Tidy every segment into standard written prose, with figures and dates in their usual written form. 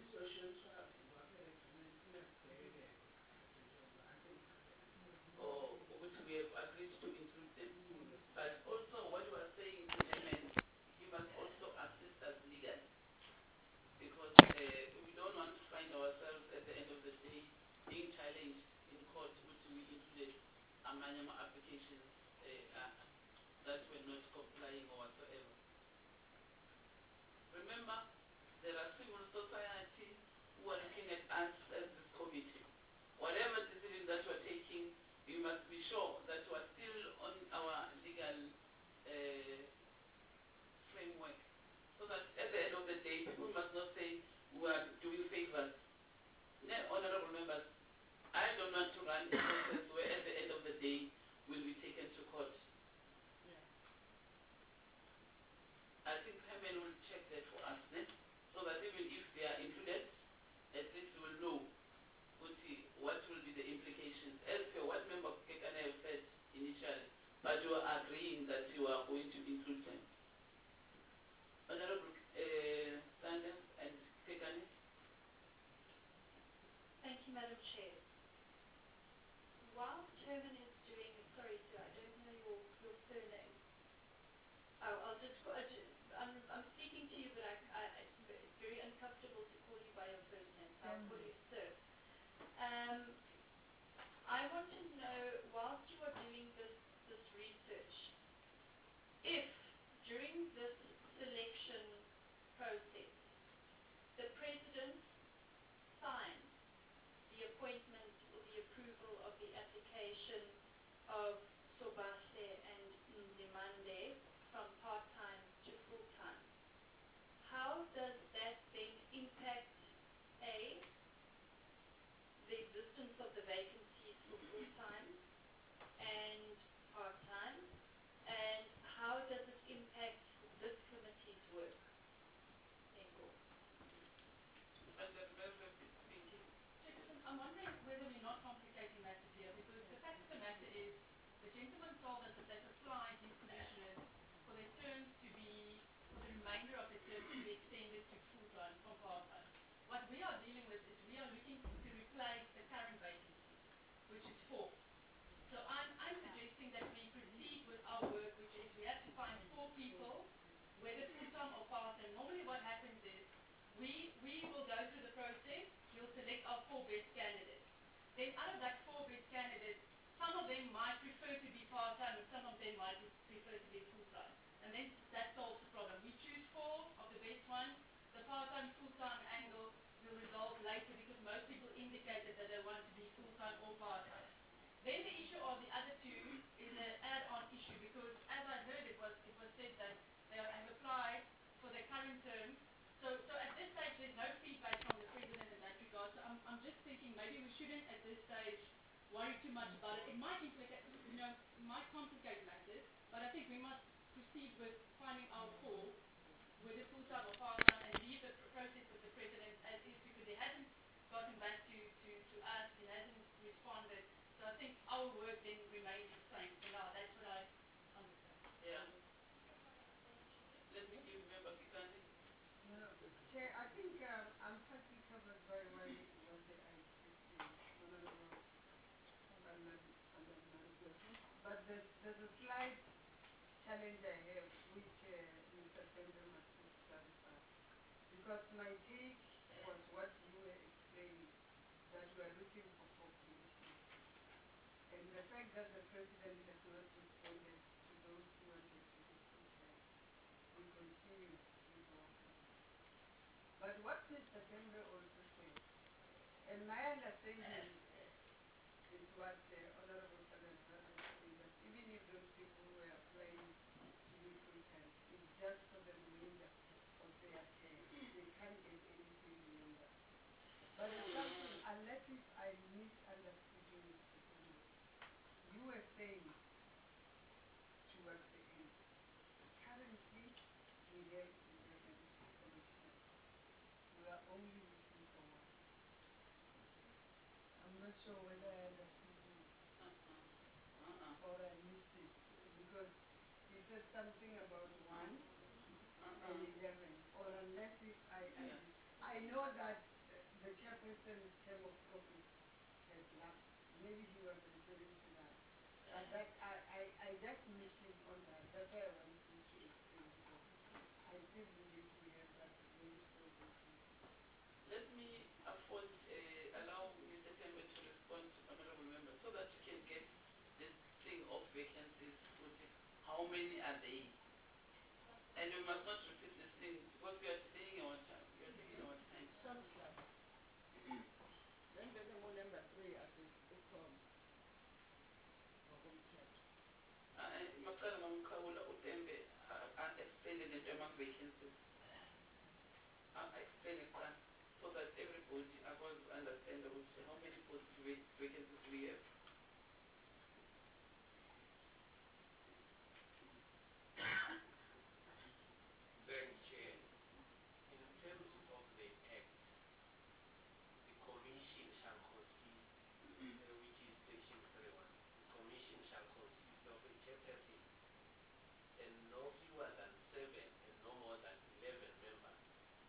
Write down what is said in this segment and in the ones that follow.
or which we have agreed to include them. But also what you are saying, Chairman, you must also assist us legally because we don't want to find ourselves at the end of the day being challenged in court, which we included amanyama applications that were not complying or whatsoever. Remember, there are civil society who are looking at us as this committee. Whatever decision that you are taking, you must be sure that you are still on our legal framework. So that at the end of the day, people must not say we are doing favors. Honorable members, I don't want to run a process where at the end of the day we'll be taken to court. I think Herman will check that for us, so that even if they are included, at least we will know what will be the implications. As per what Member Kekane have said initially, but you are agreeing that you are going to include them. Honorable Sanders and Kekane. Thank you, Madam Chair. While Chairman is doing, sorry sir, I don't know your surname. Oh, I'm speaking to you, but it's very uncomfortable to call you by your first name, so I'll call you sir. I want to know, whilst you are doing this research, if during this selection process, the President signs the appointment or the approval of the application of Sobase and Ndimande from part-time to full-time, how does that then impact, A, the existence of the vacancies for full-time and part-time, and how does it impact this committee's work? I'm wondering whether we're not complicating matters here, because the fact of the matter is the gentleman told us that they've applied, these commissioners, for their terms to be, for the remainder of the terms to be extended to full-time from part-time. What we are dealing with is we are looking to replace the current vacancy, which is 4. So I'm suggesting that we proceed with our work, which is we have to find 4 people, whether full-time or part-time. Normally what happens is we will go through the process, we'll select our 4 best candidates. Then out of that 4 best candidates, some of them might prefer to be part-time and some of them might prefer to be full-time. And then that solves the problem. We choose 4 of the best ones. The part-time, full-time angle will resolve later because most people indicated that they want to be full-time or part-time. Then the issue of the other 2 is an add-on issue, because as I heard it was said that they have applied for their current terms. So at this stage there's no feedback from the President in that regard. So I'm just thinking maybe we shouldn't at this stage worry too much about it. It might implicate, it might complicate matters, but I think we must proceed with finding our 4, whether full-time or part-time, and leave the process with the President as is, because he hasn't gotten back to us, he hasn't responded. So I think our work then remains the same for now. That's what I understand. Yeah. Let me give Member Kekane. Chair, I think I'm partly covered by what the ICC Honorable but there's a slight challenge I have, which Mr. Tender must clarify. Because my take was what you were explaining, that we are looking for 4 commissioners. And the fact that the President has not responded to those who wanted to be full-time, we continue with our plan. But what Mr. Tembe also said, and my understanding is what Honorable Salazar is saying, that even if those people were applying to be full-time, it's just for the remainder of their term. They can't get anything beyond that. But it's something, unless if I misunderstood you, Mr. Tembe, you were saying towards the end, currently we have 11 commissioners. We are only looking for 1. I'm not sure whether I understood you or I missed it, because you said something about 1 and 11, or unless if I know that the chairperson's term of office has lapsed. Maybe he was referring to that. But that I just missed him on that. That's why I wanted him to explain because I still needed to hear that very strong statement. Let me allow Mr. Tembe to respond to honorable members so that you can get this thing of vacancies. How many are they? And we must not repeat this thing because we are taking our time. We are taking our time. Sounds like. Then the number 3 at the Ukom. Maqala ngamkhawula uTembe explain the term of vacancies. Explain it so that everybody will understand how many vacancies we have. Thank Chair. In terms of the Act, the Commission shall consist, which is Section 31, the Commission shall consist of a chairperson and no fewer than 7 and no more than 11 members,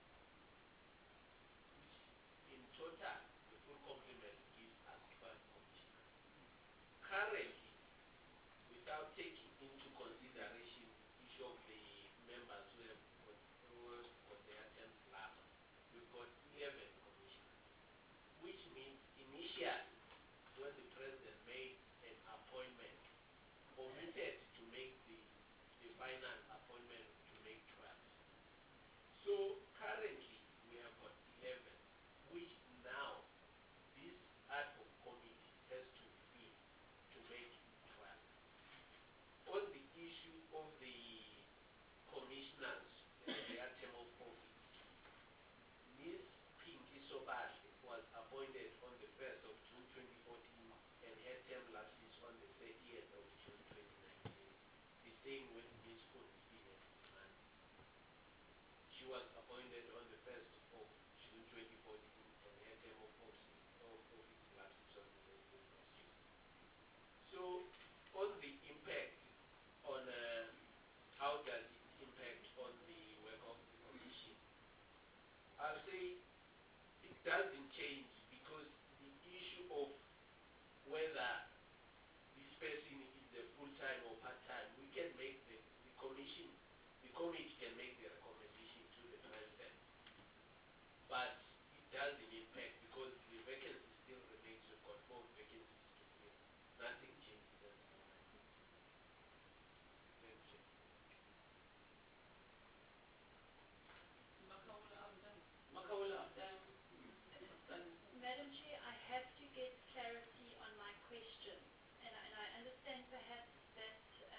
which in total, the full complement gives us 12 commissioners. Currently, without taking into consideration the issue of the members who have got their terms lapsed, we've got 11 commissioners, which means initially, when the president made an appointment, omitted to make the final appointment to make 12. So currently, we have got 11, which now this ad hoc committee has to fill to make 12. On the issue of the commissioners and their term of office, Ms. Pinky Sobahle was appointed on the 1st of June 2014 and her term lapses on the 30th of June 2019. The same with Ms. Constine Simani. She was appointed on the 1st of June 2014 and her term of office lapses on the 30th of June. So, on the impact on how does it impact on the work of the Commission, I'll say it doesn't change because the issue of whether this person is a full-time or part-time, we can make the committee can make the recommendation to the president. But it doesn't impact because the vacancy still remains. We've got 4 vacancies to fill. Nothing changes at the moment. Thank you. Madam Chair, I have to get clarity on my question. And I understand perhaps that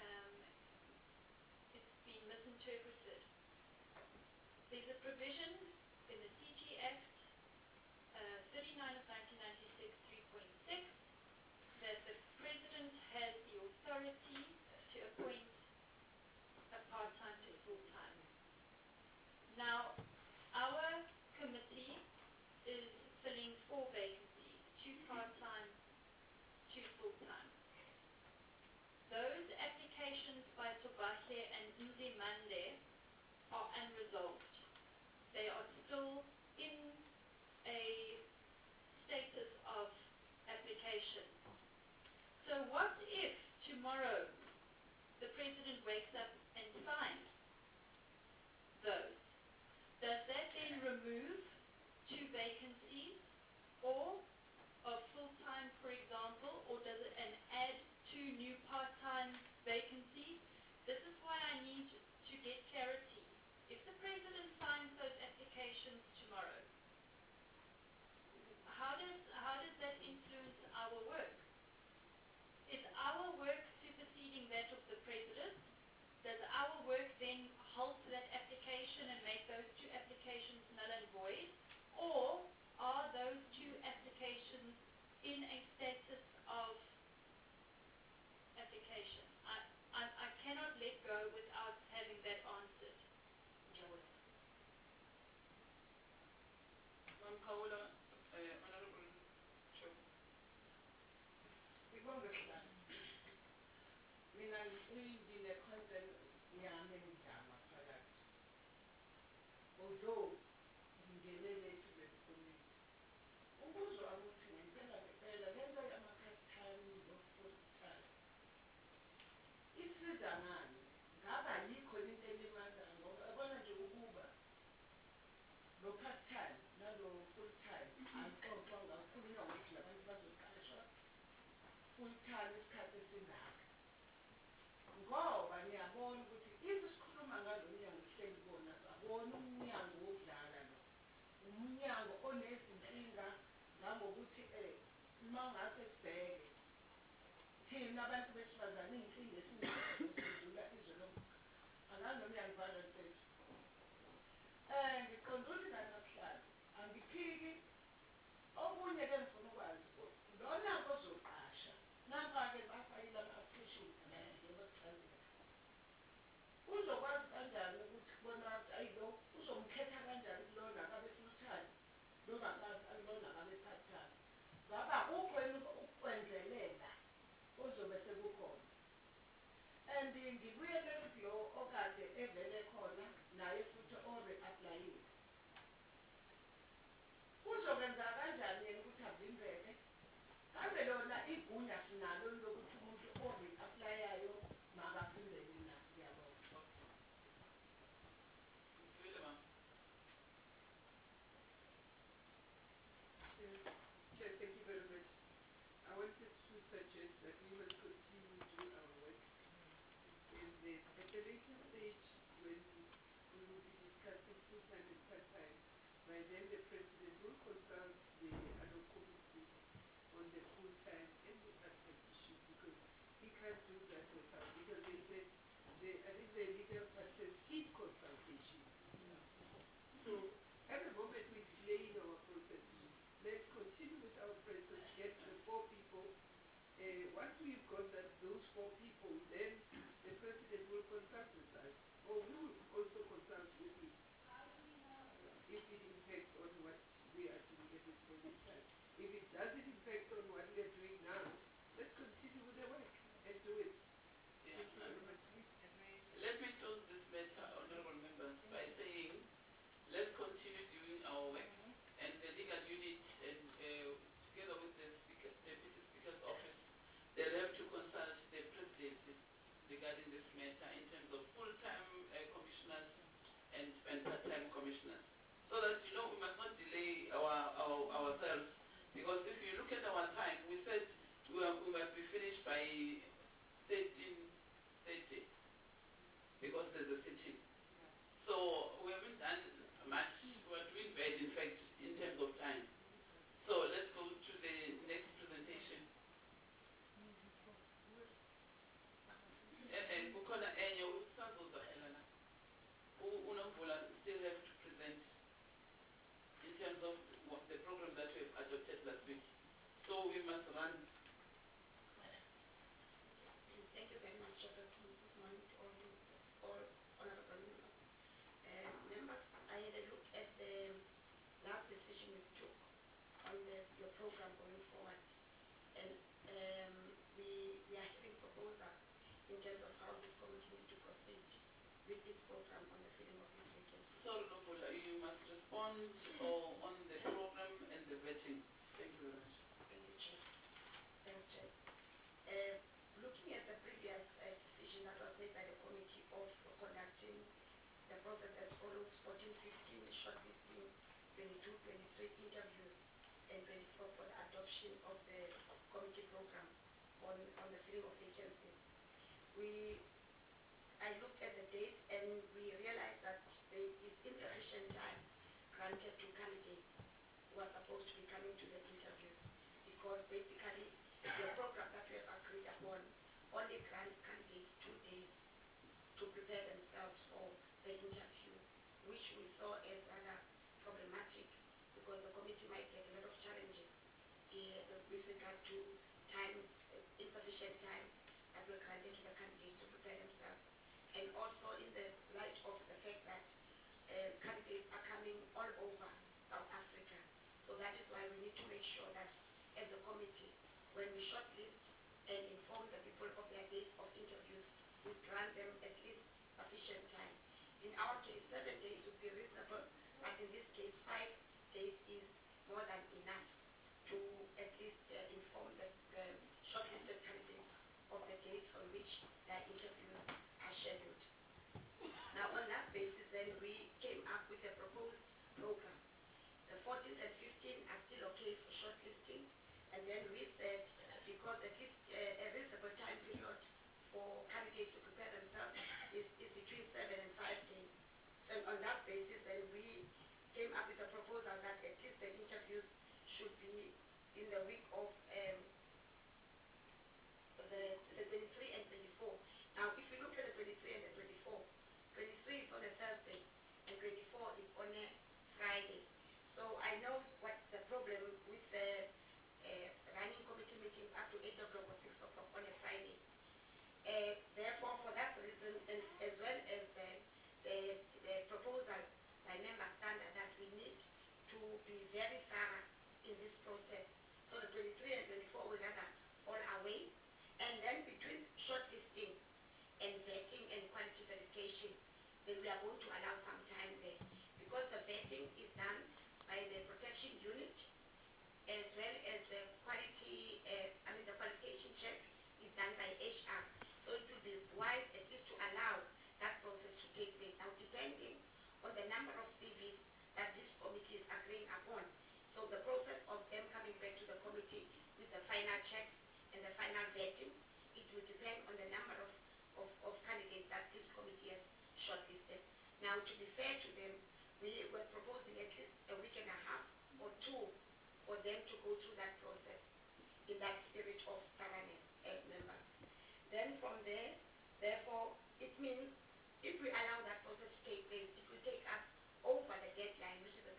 it's been misinterpreted. There's a provision in the CG Act 39 of 1996, 3.6, that the President has the authority to appoint a part-time to full-time. Now, our committee is filling 4 vacancies, 2 part-time, 2 full-time. Those applications by Sobahle and Nzimande are unresolved. They are still in a status of application. So what if tomorrow the President wakes up and signs those? Does that then remove 2 vacancies or of full-time, for example, or does it add 2 new part-time vacancies? This is why I need to get clarity. If the President signs those applications tomorrow, how does that influence our work? Is our work superseding that of the President? Does our work then halt that application and make those 2 applications null and void? Or are those 2 applications in a status of application? I cannot let go without having that answered. Honorable Chair. Mina ngine-concern yami engijama phakathi. Although ngingenele to the committee, full time isikhathi esingaka ngoba niyabona ukuthi if sikhuluma ngalo mnyango sihleli bona sabona umnyango wokudlala lo umnyango onezinkinga ngangokuthi uma ngase sibheke thina abantu besifazane iy'nkinga esinazo zidlula izwe lonke angazi noma uyangibala mfethu ngiqonda ukuthi nanakuhlala angiphiki okunye ke ngifuna ukwazi lona ozoqasha nampa-ke bafayile ama-application njengoba uzokwazi kanjani ukuthi kubona ayi lo uzomkhetha kanjani kulona akabe full time lona akabe part time ngaba kukho ukwenzelela ozobe sekukhona and ngibuyelele kulo okade evele khona naye futhi ore-aplayile uzokwenza kanjani yena ukuthi avimbeke ngabe lona igunya sinalo lokuthi umuntu ore-aplayayo makavimbeke na ngiyabonga Chair, thank you very much. I wanted to suggest that we must continue doing our work. At the later stage, when we will be discussing full-time and part-time, by then the President will consult the ad hoc committee on the full-time and the part-time issue because he can't do that without, because they said, I think the legal part says his consultation. So at the moment we're delaying our process. Let's continue with our process, get the 4 people. Once we've got those 4 people, then the President will consult with us, or we will also consult with him if it impacts on what we are doing at this point in time. If it doesn't impact on what we are doing now, let's continue with the work and do it. Yeah, let me close this matter, honorable members, by saying let's continue doing our work, and the legal unit, and together with the Deputy Speaker's office, they'll have to consult the presidency regarding this matter in terms of full-time commissioners and part-time commissioners. So that, you know, we must not delay ourselves, because if you look at our time, we said we must be finished by 13:30, because there's a sitting. So we haven't done much. We're doing bad, in fact, in terms of time. So let's go to the next presentation. And Bukona Enyo, Unomvula still have to present in terms of the program that we have adopted last week. So we must run. Thank you very much, Chairperson. Good morning to all honorable members. Members, I had a look at the last decision we took on your program going forward, and we are having proposals in terms of how this committee needs to proceed with its program on the filling of these vacancies. Sorry, Nombula, you must respond on the program and the vetting. Thank you very much. Thank you, Chair. Thanks, Chair. Looking at the previous decision that was made by the committee of conducting the process as follows: 14-15 shortlisting, 22-23 interviews, and 24 for the adoption of the committee program on the filling of vacancies. I looked at the dates and we realized that there is insufficient time granted to candidates who are supposed to be coming to the interviews, because basically the program that we have agreed upon only grants candidates 2 days to prepare themselves for the interview, which we saw as rather problematic because the committee might get a lot of challenges with regard to time, insufficient time that were granted to the candidates to prepare themselves. And also in the light of the fact that candidates are coming all over South Africa. So that is why we need to make sure that as a committee, when we shortlist and inform the people of their dates of interviews, we grant them at least sufficient time. In our case, 7 days would be reasonable, but in this case, 5 days is more than enough to at least inform the shortlisted candidates of the dates on which their interviews are scheduled. Now, on that basis, then we came up with a proposed program. The 14th and 15th are still okay for shortlisting, and then we said, because at least candidates to prepare themselves is between 7 and 5 days. So on that basis, then we came up with a proposal that at least the interviews should be in the week of the 23 and 24. Now, if you look at the 23 and the 24, 23 is on a Thursday and 24 is on a Friday. So I know what the problem with the running committee meetings up to 8 o'clock or 6 o'clock on a Friday. Therefore, for that reason, and as well as the proposal by Member Standard that we need to be very thorough in this process. So the 23 and 24 will rather all away. And then between shortlisting and vetting and quality verification, then we are going to allow some time there. Because the vetting is done by the protection unit as well as the quality, the qualification check is done by HR. So it will be wise at least to allow that process to take place. Now depending on the number of CVs that this committee is agreeing upon. So the process of them coming back to the committee with the final checks and the final vetting, it will depend on the number of candidates that this committee has shortlisted. Now, to be fair to them, we were proposing at least a week and a half or two for them to go through that process in that spirit of thoroughness as members. Then from there, therefore, it means if we allow that process to take place, it will take us over the deadline, which is the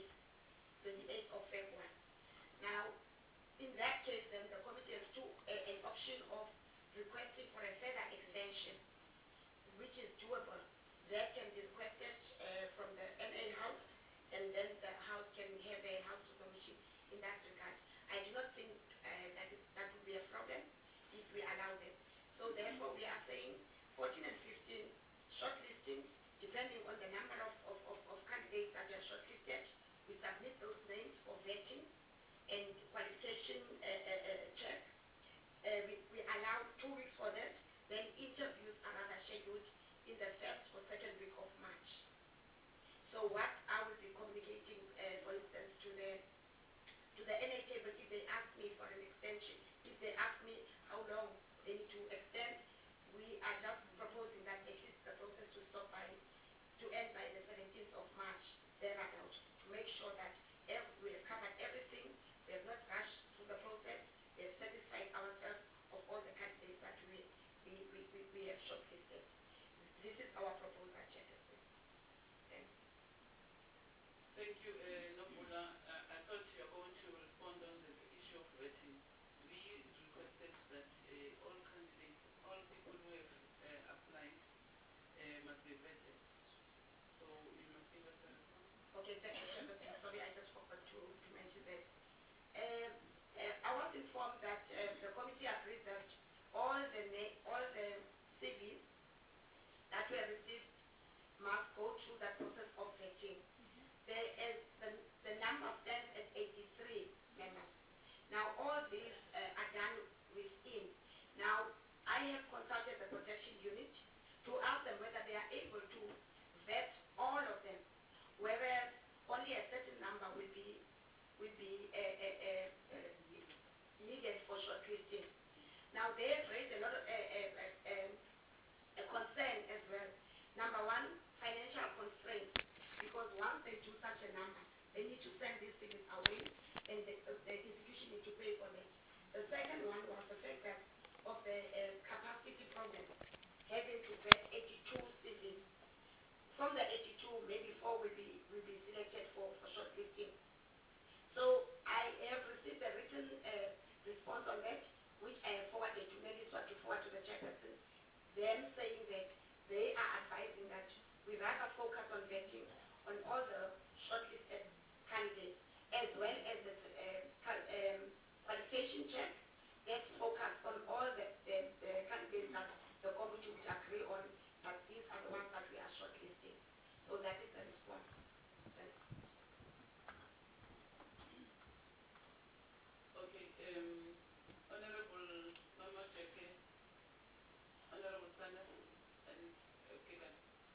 28th of February. Now, in that case, then the committee has an option of requesting for a further extension, which is doable. That can be requested from the NA House, and then the House can have a House resolution in that regard. I do not think that would be a problem if we allow them. So therefore, we are saying 14 and 15 shortlisting, depending on the number of candidates that are shortlisted, we submit those names for vetting and qualification check. We allow 2 weeks for that. Then interviews are rather scheduled in the first or second week of March. So what I will be communicating, for instance, to the NA table, if they ask me for an extension, if they ask me how long they need to extend, we are just proposing that at least the process to end by the 17th of March, thereabout, to make sure that we have covered everything, we have not rushed through the process, we have satisfied ourselves of all the candidates that we have shortlisted. This is our proposal, Chairperson. Thanks. Thank you, Nobula. I thought you were going to respond on the issue of vetting. We requested that all candidates, all people who have applied must be vetted. So you must give us a response. Okay, thank you, Chairperson. Sorry, I just forgot to mention that. I was informed that the committee agreed that all the CVs that were received must go through that process of vetting. There is the number stands at 83 members. Now all these are done within. Now I have consulted the protection unit to ask them whether they are able to vet all of them, whereas only a certain number will be needed for shortlisting. Now they have raised a lot of a concern as well. Number one, financial constraints, because once they do such a number, they need to send these things away, and the institution need to pay for them. The second one was the fact that of the capacity problem, having to vet 82 CVs. From the 82, maybe 4 will be selected for shortlisting. So I have received a written response on that, which I have forwarded to Melissa to forward to the chairperson, them saying that they are advising that we rather focus on vetting on all the shortlisted candidates, as well as the qualification check. Let's focus on all the candidates that the committee would agree on, but these are the ones that we are shortlisting. So that is the response. Thanks. Okay, Honorable Mama Jeke, Honorable Sanders, and Kegan.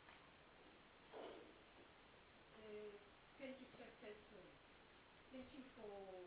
Thank you, Chairperson. Thank you for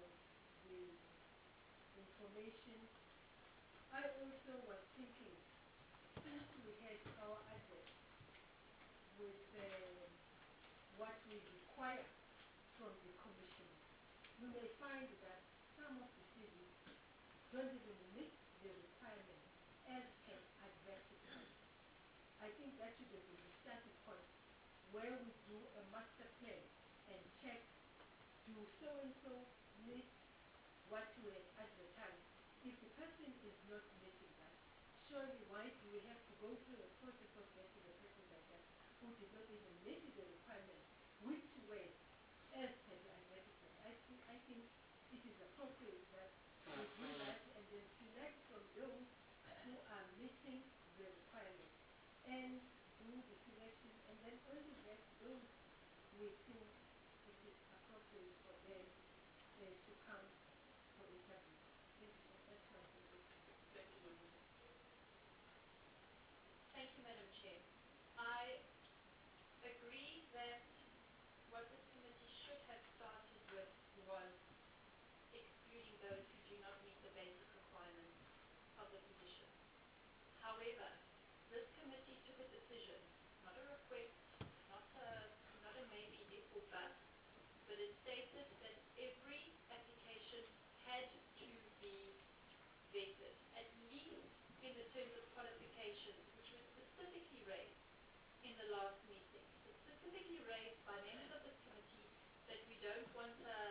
the information. I also was thinking, since we had our advert with what we require from the commissioners, we may find that some of the cities don't even meet the requirements as per advertisement. I think that should have been the starting point where we do a master plan and check, do so-and-so meet what we have advertised? If the person is not meeting that, surely why do we have to go through a process of getting a person like that who did not even meet the requirements, which were as per the advertisement? I think it is appropriate that we do that and then select from those who are meeting the requirements and do the selection, and then only let those we think it is appropriate for them to come for interview. Thank you, sir. That's my suggestion. Thank you, Madam. Thank you, Madam Chair. I agree that what this committee should have started with was excluding those who do not meet the basic requirements of the position. However, this committee took a decision, not a request, not a maybe if or but it stated that every application had to be vetted, at least in the terms of qualifications, which was specifically raised in the last meeting, specifically raised by members of this committee that we don't want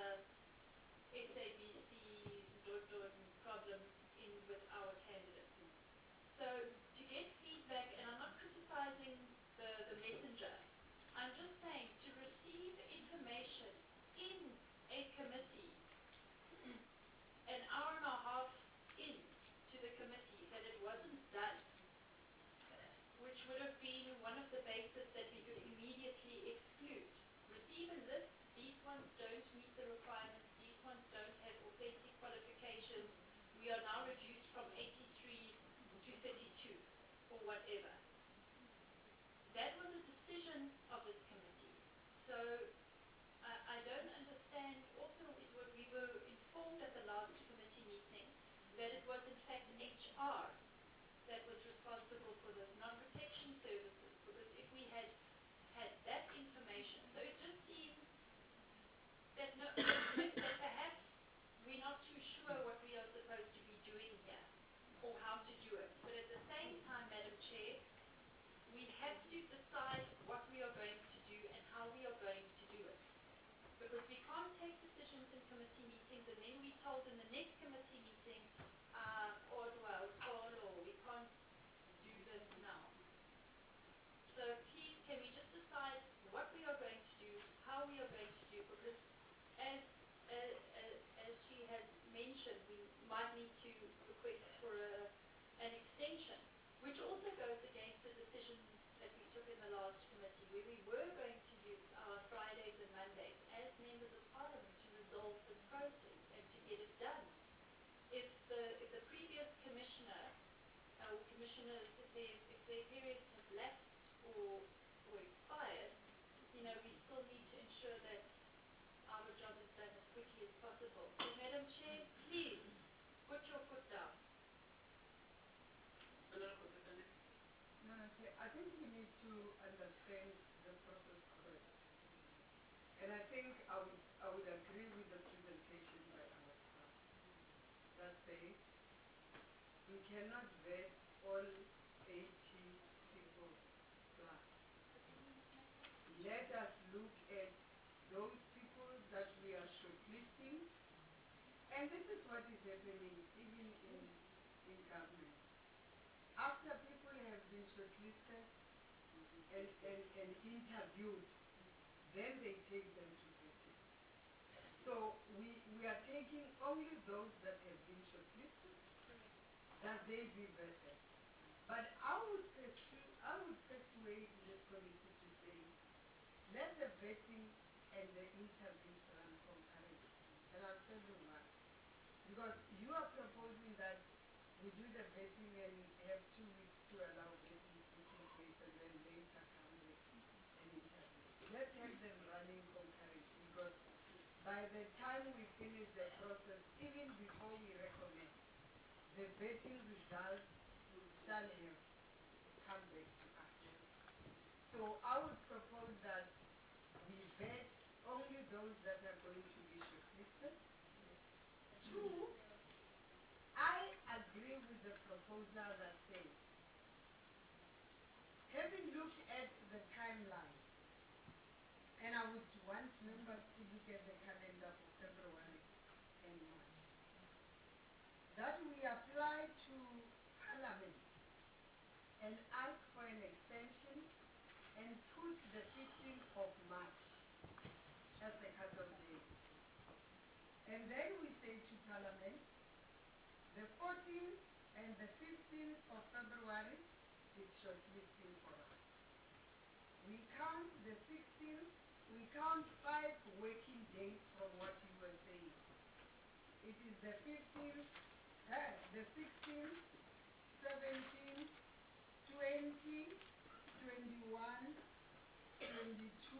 SABC's problem in with our candidates. So to get feedback, and I'm not criticizing the messenger, I'm just saying to receive information in a committee an hour and a half in to the committee that it wasn't done, which would have been one of the bases that we could immediately exclude. Receive a list, these ones don't meet the requirements, these ones don't have authentic qualifications, we are now reduced from 83 to 32 or whatever. That was a decision of this committee. So I don't understand. Also, we were informed at the last committee meeting that it was in fact HR that was responsible for this, non-protection services, because if we had had that information, so it just seems that, that perhaps we're not too sure what we are supposed to be doing here or how to do it. But at the same time, Madam Chair, we have to decide what we are going to do and how we are going to do it. Because we can't take decisions in committee meetings and then we're told in the next committee meeting, we can't do this now. So please, can we just decide what we are going to do, how we are going to do, because as she has mentioned, we might need to request for an extension, which also goes against the decision that we took in the last committee, where we were going to use our Fridays and Mondays as members of Parliament to resolve this process and to get it done. If the previous commissioner or commissioners, if their periods have lapsed or expired, we still need to ensure that our job is done as quickly as possible. So, Madam Chair, please put your foot down. No, I think we need to understand the process correctly. And I think I would agree with the presentation by our staff that says we cannot vet all 80 people plus. Let us look at those people that we are shortlisting, and this is what is happening even in government. After people have been shortlisted and interviewed, then they take them to vetting. So we are taking only those that have been shortlisted, that they be vetted. But I would persuade this committee to say, let the vetting and the interviews run concurrently. And I'll tell you why. Because you are proposing that we do the vetting and have 2 weeks to allow vetting to take place and then later come with an interview. Let's have them running concurrently, because by the time we finish the process, even before we recommend, the vetting results shall have come back to us. So I would propose that we vet only those that are going to be shortlisted. Two, I agree with the proposal that says, having looked at the timeline, and I would want members to look at the calendar for February and March, that we apply to Parliament and ask for an extension and put the 15th of March as the cut-off date. And then we say to Parliament, the 14th and the 15th of February is shortlisting for us. We count the 16th, we count 5 working days from what you were saying. It is the 15th, the 16th, 17th, 20, 21, 22,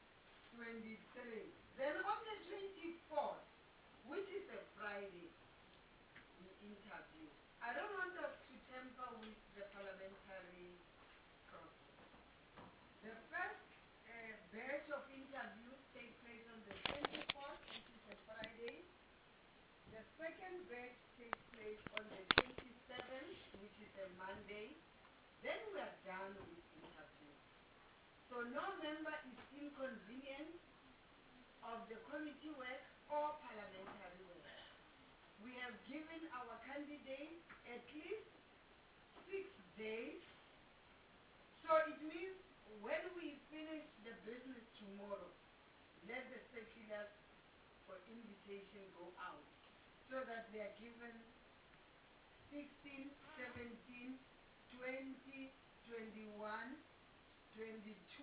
23. Then on the 24th, which is a Friday, we interview. I don't want us to tamper with the parliamentary process. The first batch of interviews take place on the 24th, which is a Friday. The second batch takes place on the 27th, which is a Monday. Then we are done with interviews. So no member is inconvenienced of the committee work or parliamentary work. We have given our candidates at least 6 days. So it means when we finish the business tomorrow, let the circulars for invitation go out so that they are given 16, 17, 20, 21, 22,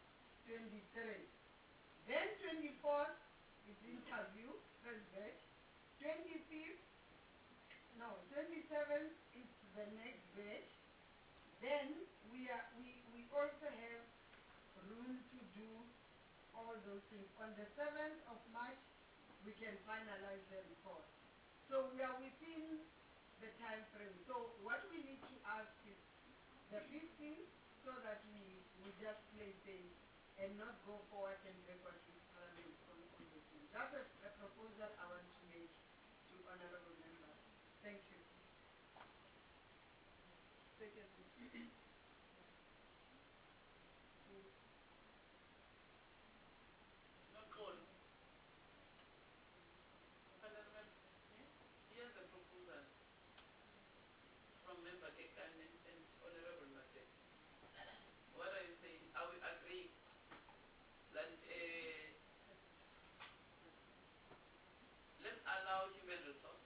23. Then 24th is interview, first batch. 25th, no, 27th is the next batch. Then we also have room to do all those things. On the 7th of March, we can finalize the report. So we are within the time frame. So what we need to ask is the 15th so that we just play safe and not go forward and backward with Parliament on those things. That's a proposal I want to make to honorable members. Thank you. Second. Not call. Honorable, here's a proposal from Member Kekan and Honorable Mate. What are you saying? Are we agreeing that let's allow human resource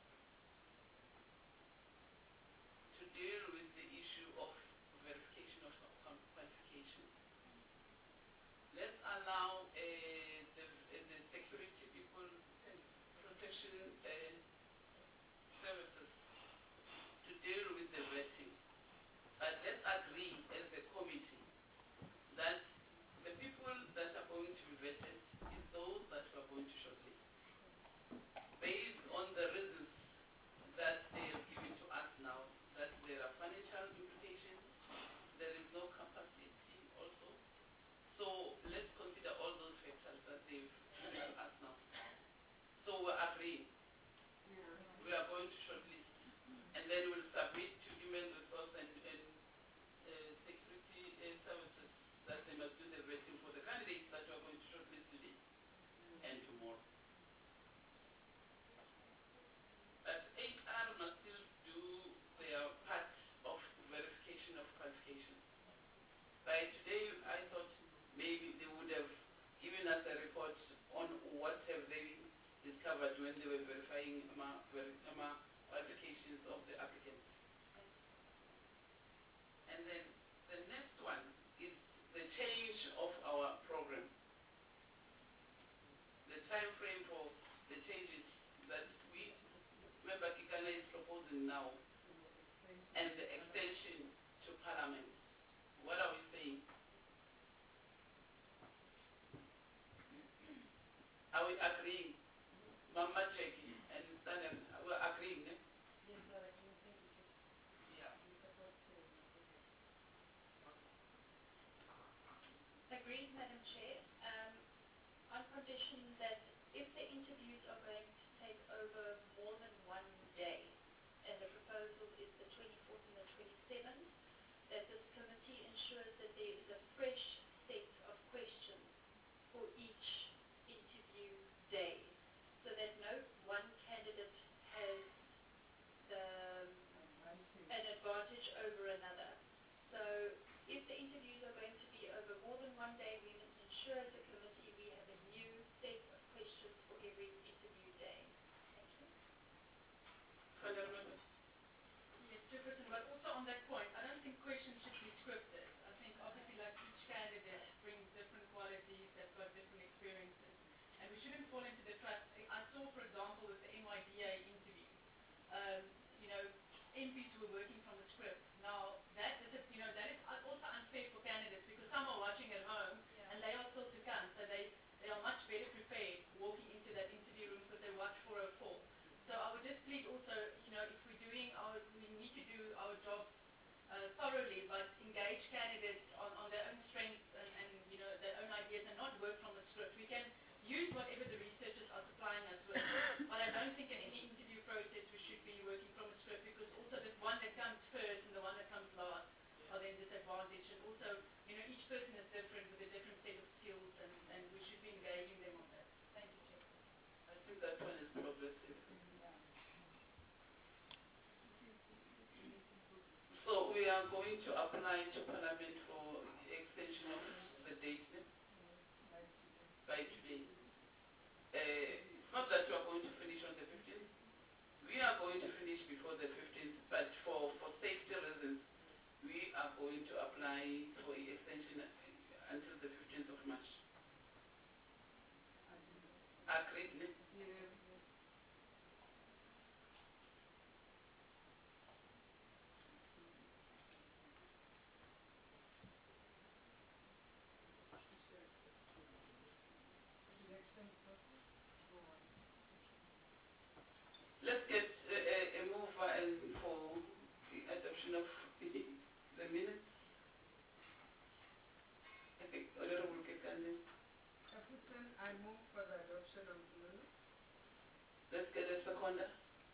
to deal with the issue of verification of qualification. Let's allow the security people, protection services to deal with the vetting. But let's agree as a committee that the people that are going to be vetted is those that we are going to shortlist. Based on the reasons that they have given to us now, that there are financial implications, there is no capacity also. So let's consider all those factors that they've given us now. So we're agreeing. We are going to shortlist. And then we'll submit to human resource and security services that they must do the vetting for the candidates that we are going to shortlist today and tomorrow. But HR must still do their part of verification of qualifications. By today, I thought maybe they would have given us a report on what have they discovered when they were verifying qualifications of the applicants. And then the next one is the change of our program. The time frame for the changes that we, Member Kekana is proposing now, and the extension to Parliament. What are we saying? Are we agreeing? Mama Jackie and Daniel, we're agreeing, eh? Yes, sir, I think we should Yeah. support the proposal. Madam Chair. On condition that if the interviews are going to take over more than one day, and the proposal is the 24th and the 27th, that this committee ensures that there is a fresh set of questions for each interview day, so that no one candidate has an advantage over another. So if the interviews are going to be over more than one day, we must ensure as a committee we have a new set of questions for every interview day. Thank you. Yes, Chairperson, but also on that point, I don't think questions should be scripted. I think obviously like each candidate brings different qualities, they've got different experiences, and we shouldn't fall into the trap. I saw, for example, with the MIDA interview, you know, MPs were working from a script. Now, that is also unfair for candidates because some are watching at home and they are still to come, so they are much better prepared walking into that interview room because they watch 404. So I would just plead also, you know, if we need to do our jobs thoroughly, but engage candidates on their own strengths and you know, their own ideas and not work from a script. We can use whatever the researchers are supplying us with, but I don't think in any interview process we should be working from a script because also the one that comes first and the one that comes last are then disadvantaged. And also, you know, each person is different with a different set of skills and we should be engaging them on that. Thank you, Chair. I think that one is progressive. So we are going to apply to Parliament for extension of the date by today. It's not that we are going to finish on the 15th. We are going to finish before the 15th, but for safety reasons, we are going to apply for extension until the 15th of March. Agreed? Yeah. Let's get a move for the adoption of the minutes. I think Honorable Kekande. Chairperson, I move for the adoption of the minutes. Let's get a seconder.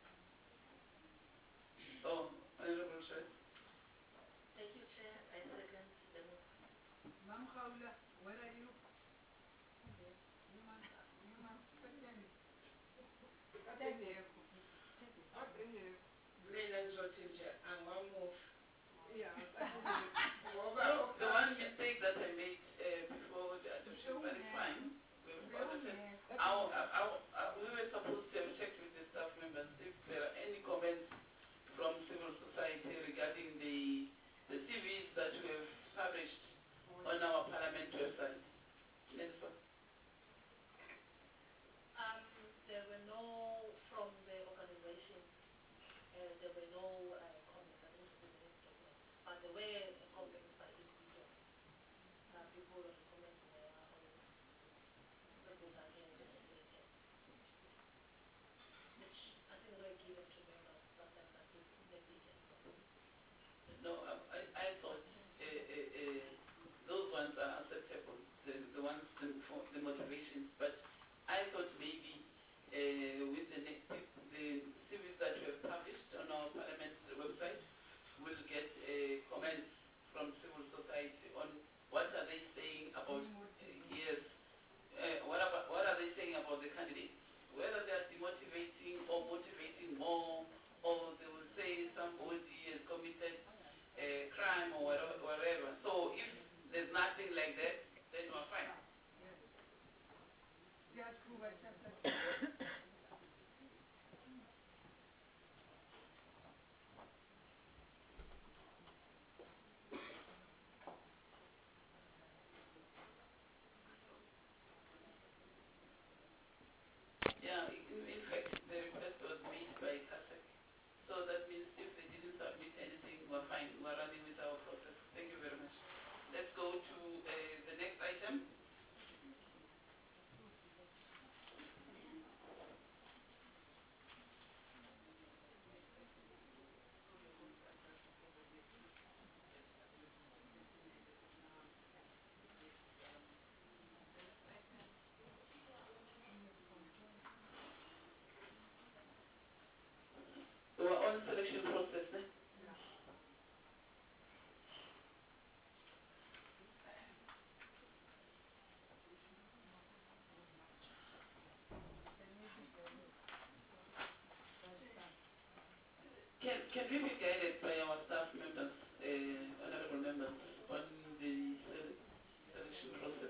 Oh, Honorable Chair. Thank you, Chair. I second the move. Ma'am Khawla, where are you? You must second. Yeah, The one mistake that I made before the adoption, but it's fine. We were supposed to have checked with the staff members if there are any comments from civil society regarding the CVs that we have published on our Parliament website. Nelson. There were no, from the organization, there were no comments. I don't think there were any comments. But there were comments by individuals. People were commenting on proposal candidates related, which I think were given to members, but then that is negligent. No, I thought those ones are acceptable, the ones for the motivations, but I thought maybe with the CVs that we have published on our Parliament website, we'll get comments from civil society on what are they saying about yes, what are they saying about the candidates, whether they are demotivating or motivating more, or they will say somebody has committed crime or whatever. So if there's nothing like that, then we're fine. Yes, Chairperson. Yeah, in fact, the request was made by CASEC. So that means if they didn't submit anything, we're fine. We're running with our process. Thank you very much. Let's go to the next item. can we be guided by our staff members, honorable members, on the selection process?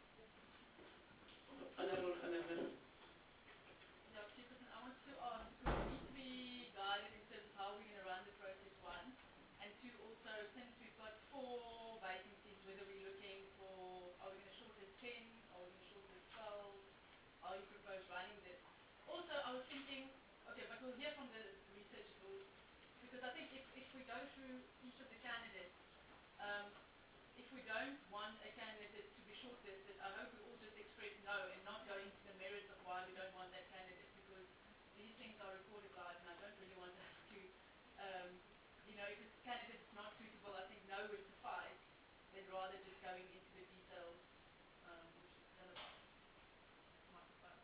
Honorable Fernandez. Yeah, Chairperson, I want to ask, because we need to be guided in terms of how we're going to run the process, one, and two, also, since we've got 4 vacancies, whether we're looking for, are we going to shortlist 10, are we going to shortlist 12, how you propose running this. Also, I was thinking, okay, but we'll hear from the researchers, because I think if we go through each of the candidates, if we don't want a candidate to be shortlisted, I hope we all just express no and not go into the merits of why we don't want that candidate, because these things are recorded live and I don't really want us to, if a candidate is not suitable, I think no would suffice, than rather just going into the details, which is none of our microphone.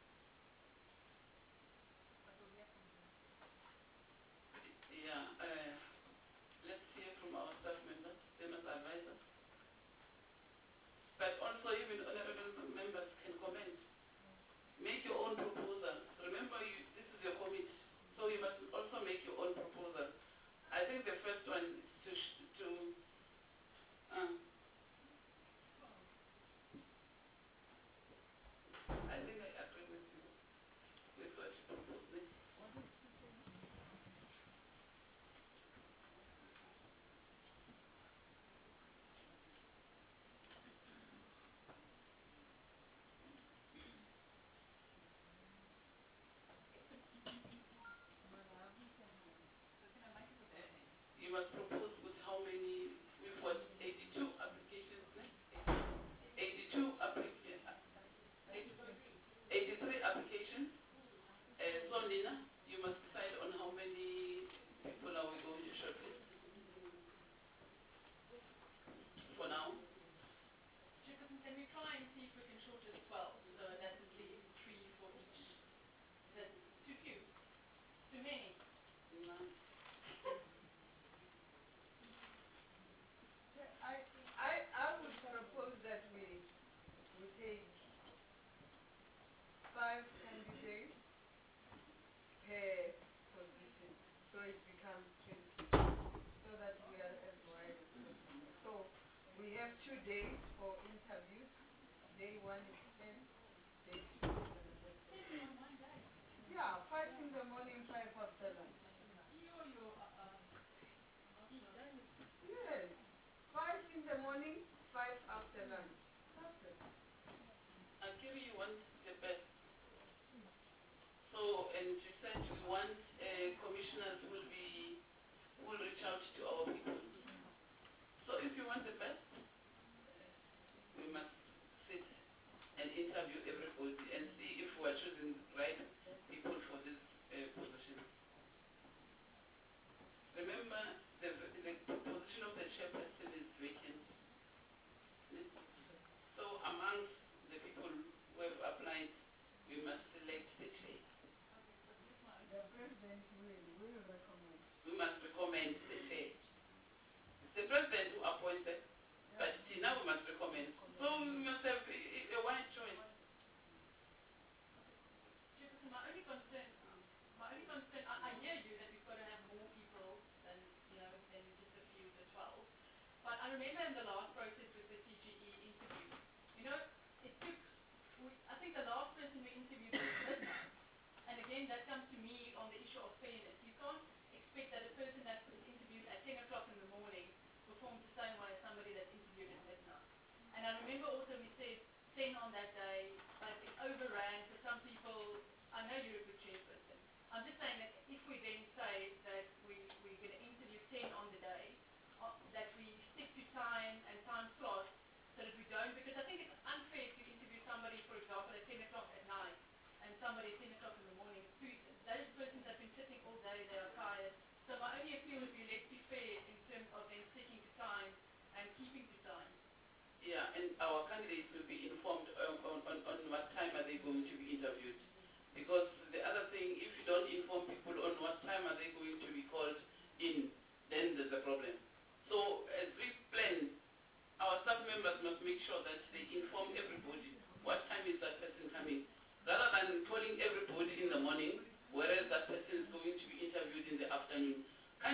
But we'll hear from you. Yeah, let's hear from our staff members, them as advisors. But also even honorable members can comment. Make your own proposal. Remember, this is your committee, so you must also make your own proposal. I think the first one is I think I agree with you, with what you proposed. You must propose with how many, we've got 82 applications, 82 applications, 83 applications. So Nina, you must decide on how many people are we going to shortlist for now. Chairperson, can we try and see if we can shortlist 12, so that's at least 3 for each? Is that too few? Too many? No. I would propose that we take 5 candidates per position, so it becomes 20, so that we are as wide as possible. So we have 2 days for interviews. Day 1 is 10, day 2 is 10 on one day? yeah, 5 in the morning, 5 after lunch. Yes, 5 in the morning, 5 after lunch. That's it. Akiri, you want the best. So, and you said we want commissioners will reach out to our people. So if you want the best, we must sit and interview everybody and see if we are choosing the right people for this position. Remember, the position of the chairperson is vacant. So amongst the people who have applied, we must select the chair. The president will recommend. We must recommend the chair. It's the president who appointed, but now we must recommend. So we must have a wide choice. Chairperson, my only concern, I hear you that we've got to have more people than just a few, the 12. But I remember in the last process with the CGE interview, it took, I think the last person we interviewed was midnight. And again, that comes to me on the issue of fairness. You can't expect that a person that was interviewed at 10 o'clock in the morning performs the same way as somebody that's interviewed at midnight. And I remember also we said 10 on that day, but it overran for some people. I know you're a good chairperson. I'm just saying that if we then say that we're going to interview 10 on the day, that we stick to time and time slots so that we don't, because I think it's unfair to interview somebody, for example, at 10 o'clock at night and somebody at 10 o'clock in the morning. Those persons have been sitting all day, they are tired. So my only appeal would be let's be fair in terms of them sticking to time and keeping to time. Yeah, and our candidates will be informed on what time are they going to be interviewed. Because the other thing, if you don't inform people on what time are they going to be called in, then there's a problem. So as we plan, our staff members must make sure that they inform everybody what time is that person coming. Rather than calling everybody in the morning, whereas that person is going to be interviewed in the afternoon.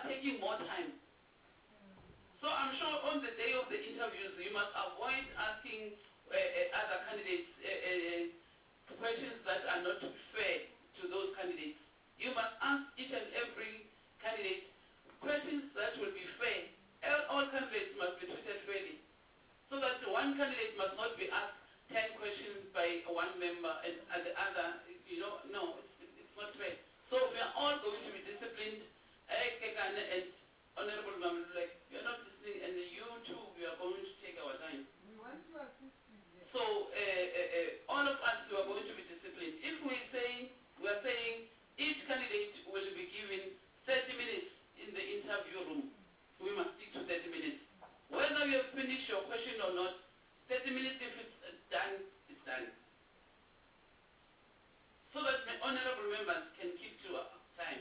taking more time. So I'm sure on the day of the interviews, you must avoid asking other candidates questions that are not fair to those candidates. You must ask each and every candidate questions that will be fair. All candidates must be treated fairly. So that one candidate must not be asked 10 questions by one member and the other, no, it's not fair. So we are all going to be disciplined. And Honorable Mamlulek, you're not listening, and you too, we are going to take our time. We want to assist you here. So all of us, we are going to be disciplined. If we are saying each candidate will be given 30 minutes in the interview room, we must stick to 30 minutes. Whether you have finished your question or not, 30 minutes, if it's done, it's done. So that my honorable members can keep to our time.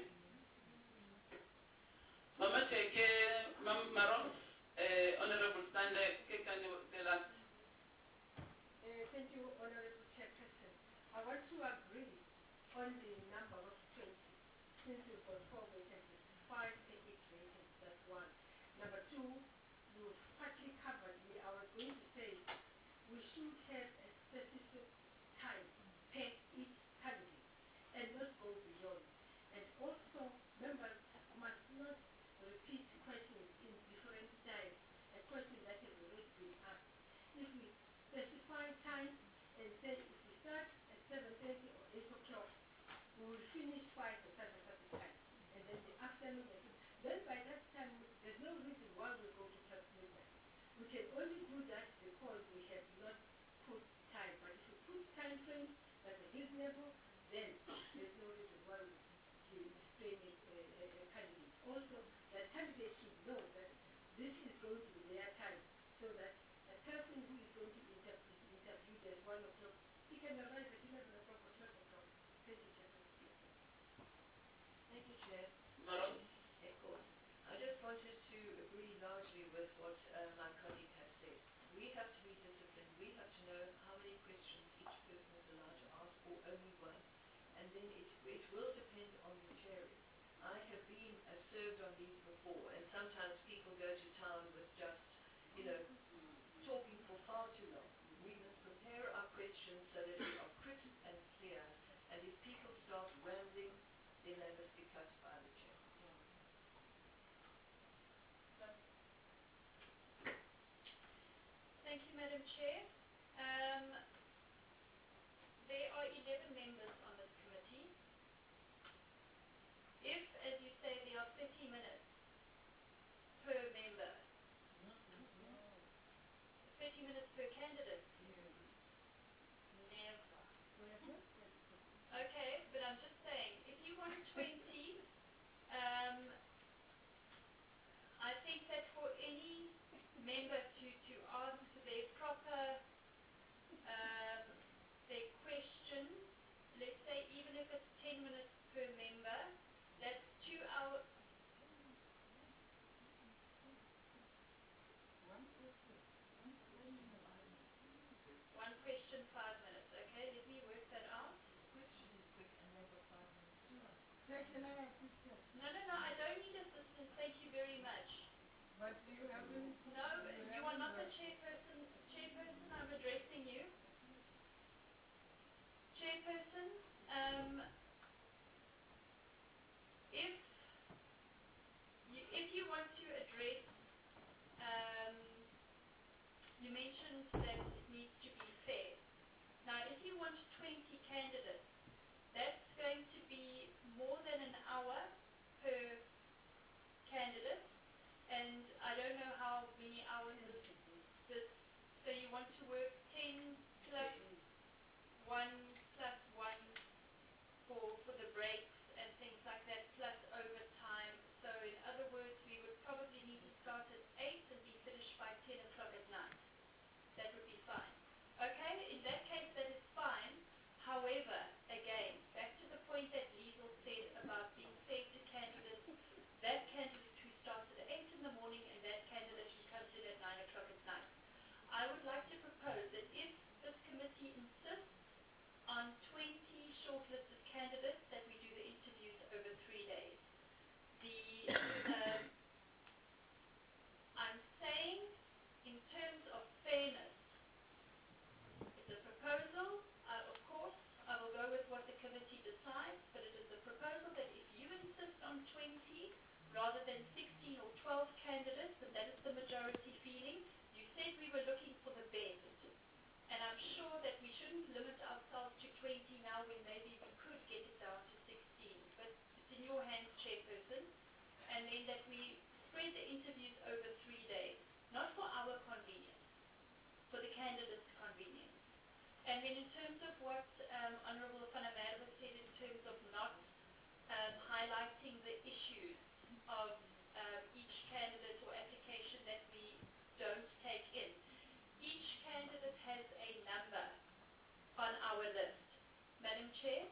Mama Cheke, Maros, Honorable Stande, can you tell us? Thank you, Honorable Chairperson. I want to agree on the number of 20, since we've got 4 vacancies, 5 ethics vacancies, that's one. Number 2, you've partly covered me. I was going to say we should have a specific time per each candidate and not go beyond. And also, members must not repeat questions in different times, a question that has already been asked. If we specify time and say if we start at 7:30 or 8 o'clock, we will finish 5 or 7 time. And then the afternoon, then by that time, there's no reason why we go to past midnight. We can only do that because we have not put time. But if we put time frames that are reasonable, then there's no reason why we restrain a candidate. Also, that candidate should know that this is going to be their time, so that a person who is going to be interviewed at 1 o'clock, he can arrive at 11 o'clock or 12 o'clock. Thank you, Chairperson. Thank you, Chair. Maros? Of course. I just wanted to agree largely with what my colleague has said. We have to be disciplined. We have to know how many questions each person is allowed to ask, or only one. And then it will depend on the chairing. I have been served on these before, and sometimes people go to town with just, talking for far too long. We must prepare our questions so that we are crisp and clear, and if people start rambling, then they must be cut by the chair. Thank you, Madam Chair. There are 11 members on this committee. If, as you say, there are 30 minutes per member, 30 minutes per candidate, never. Okay, but I'm just saying, if you want 20, I think that for any member to answer their proper their questions, let's say even if it's 10 minutes per member, that's 2 hours. One question, 5 minutes. Okay, let me work that out. The question is quick, and they've got 5 minutes to answer. Chair, can I assist you? No, I don't need assistance. Thank you very much. But do you have any? No, you are not the chairperson. Chairperson, I'm addressing you. Chairperson, if you want to address, you mentioned that it needs to be fair. Now, if you want 20 candidates, that's going to be more than an hour per candidate, and I don't know how many hours this. So you want to work 10 plus 1 plus 1 for the breaks and things like that, plus overtime. So in other words, we would probably need to start at 8 and be finished by 10 o'clock at night. That would be fine. Okay, in that case, that is fine. However, and then that we spread the interviews over 3 days, not for our convenience, for the candidates' convenience. And then in terms of what Honourable Van der Merwe said in terms of not highlighting the issues of each candidate or application that we don't take in. Each candidate has a number on our list. Madam Chair?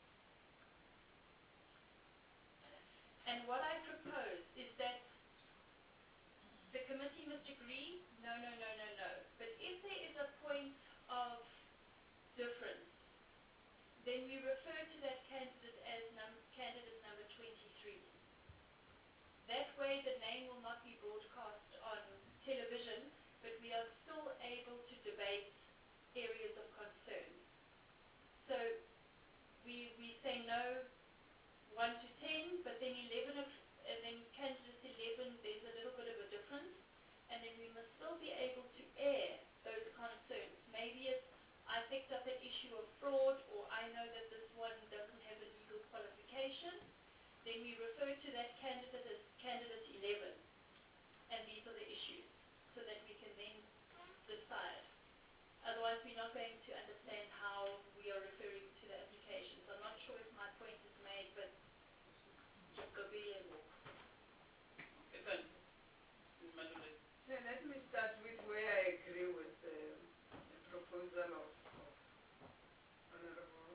And what I propose is that the committee must agree, no. But if there is a point of difference, then we refer to that candidate as candidate number 23. That way the name will not be broadcast on television, but we are still able to debate areas of concern. So we say no 1 to 10, but then 11 and then candidate 11, there's a little bit of a difference, and then we must still be able to air those concerns. Maybe it's I picked up an issue of fraud, or I know that this one doesn't have a legal qualification, then we refer to that candidate as candidate 11, and these are the issues, so that we can then decide. Otherwise, we're not going to understand how we are referring to the applications. I'm not sure if my point is made, but go be and walk. Ethan, Madule. Yeah, let me start with where I agree with the proposal of Honorable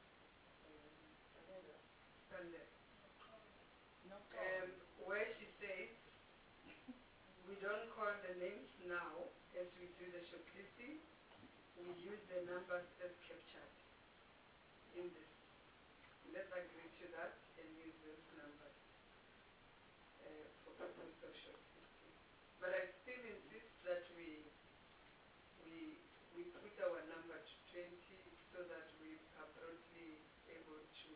Sande. Where she says we don't call the names now as we do the shortlisting, we use the numbers as captured in this. Let's agree to that and use those numbers for purpose of shortlisting. But I still insist that we put our number to 20 so that we are broadly able to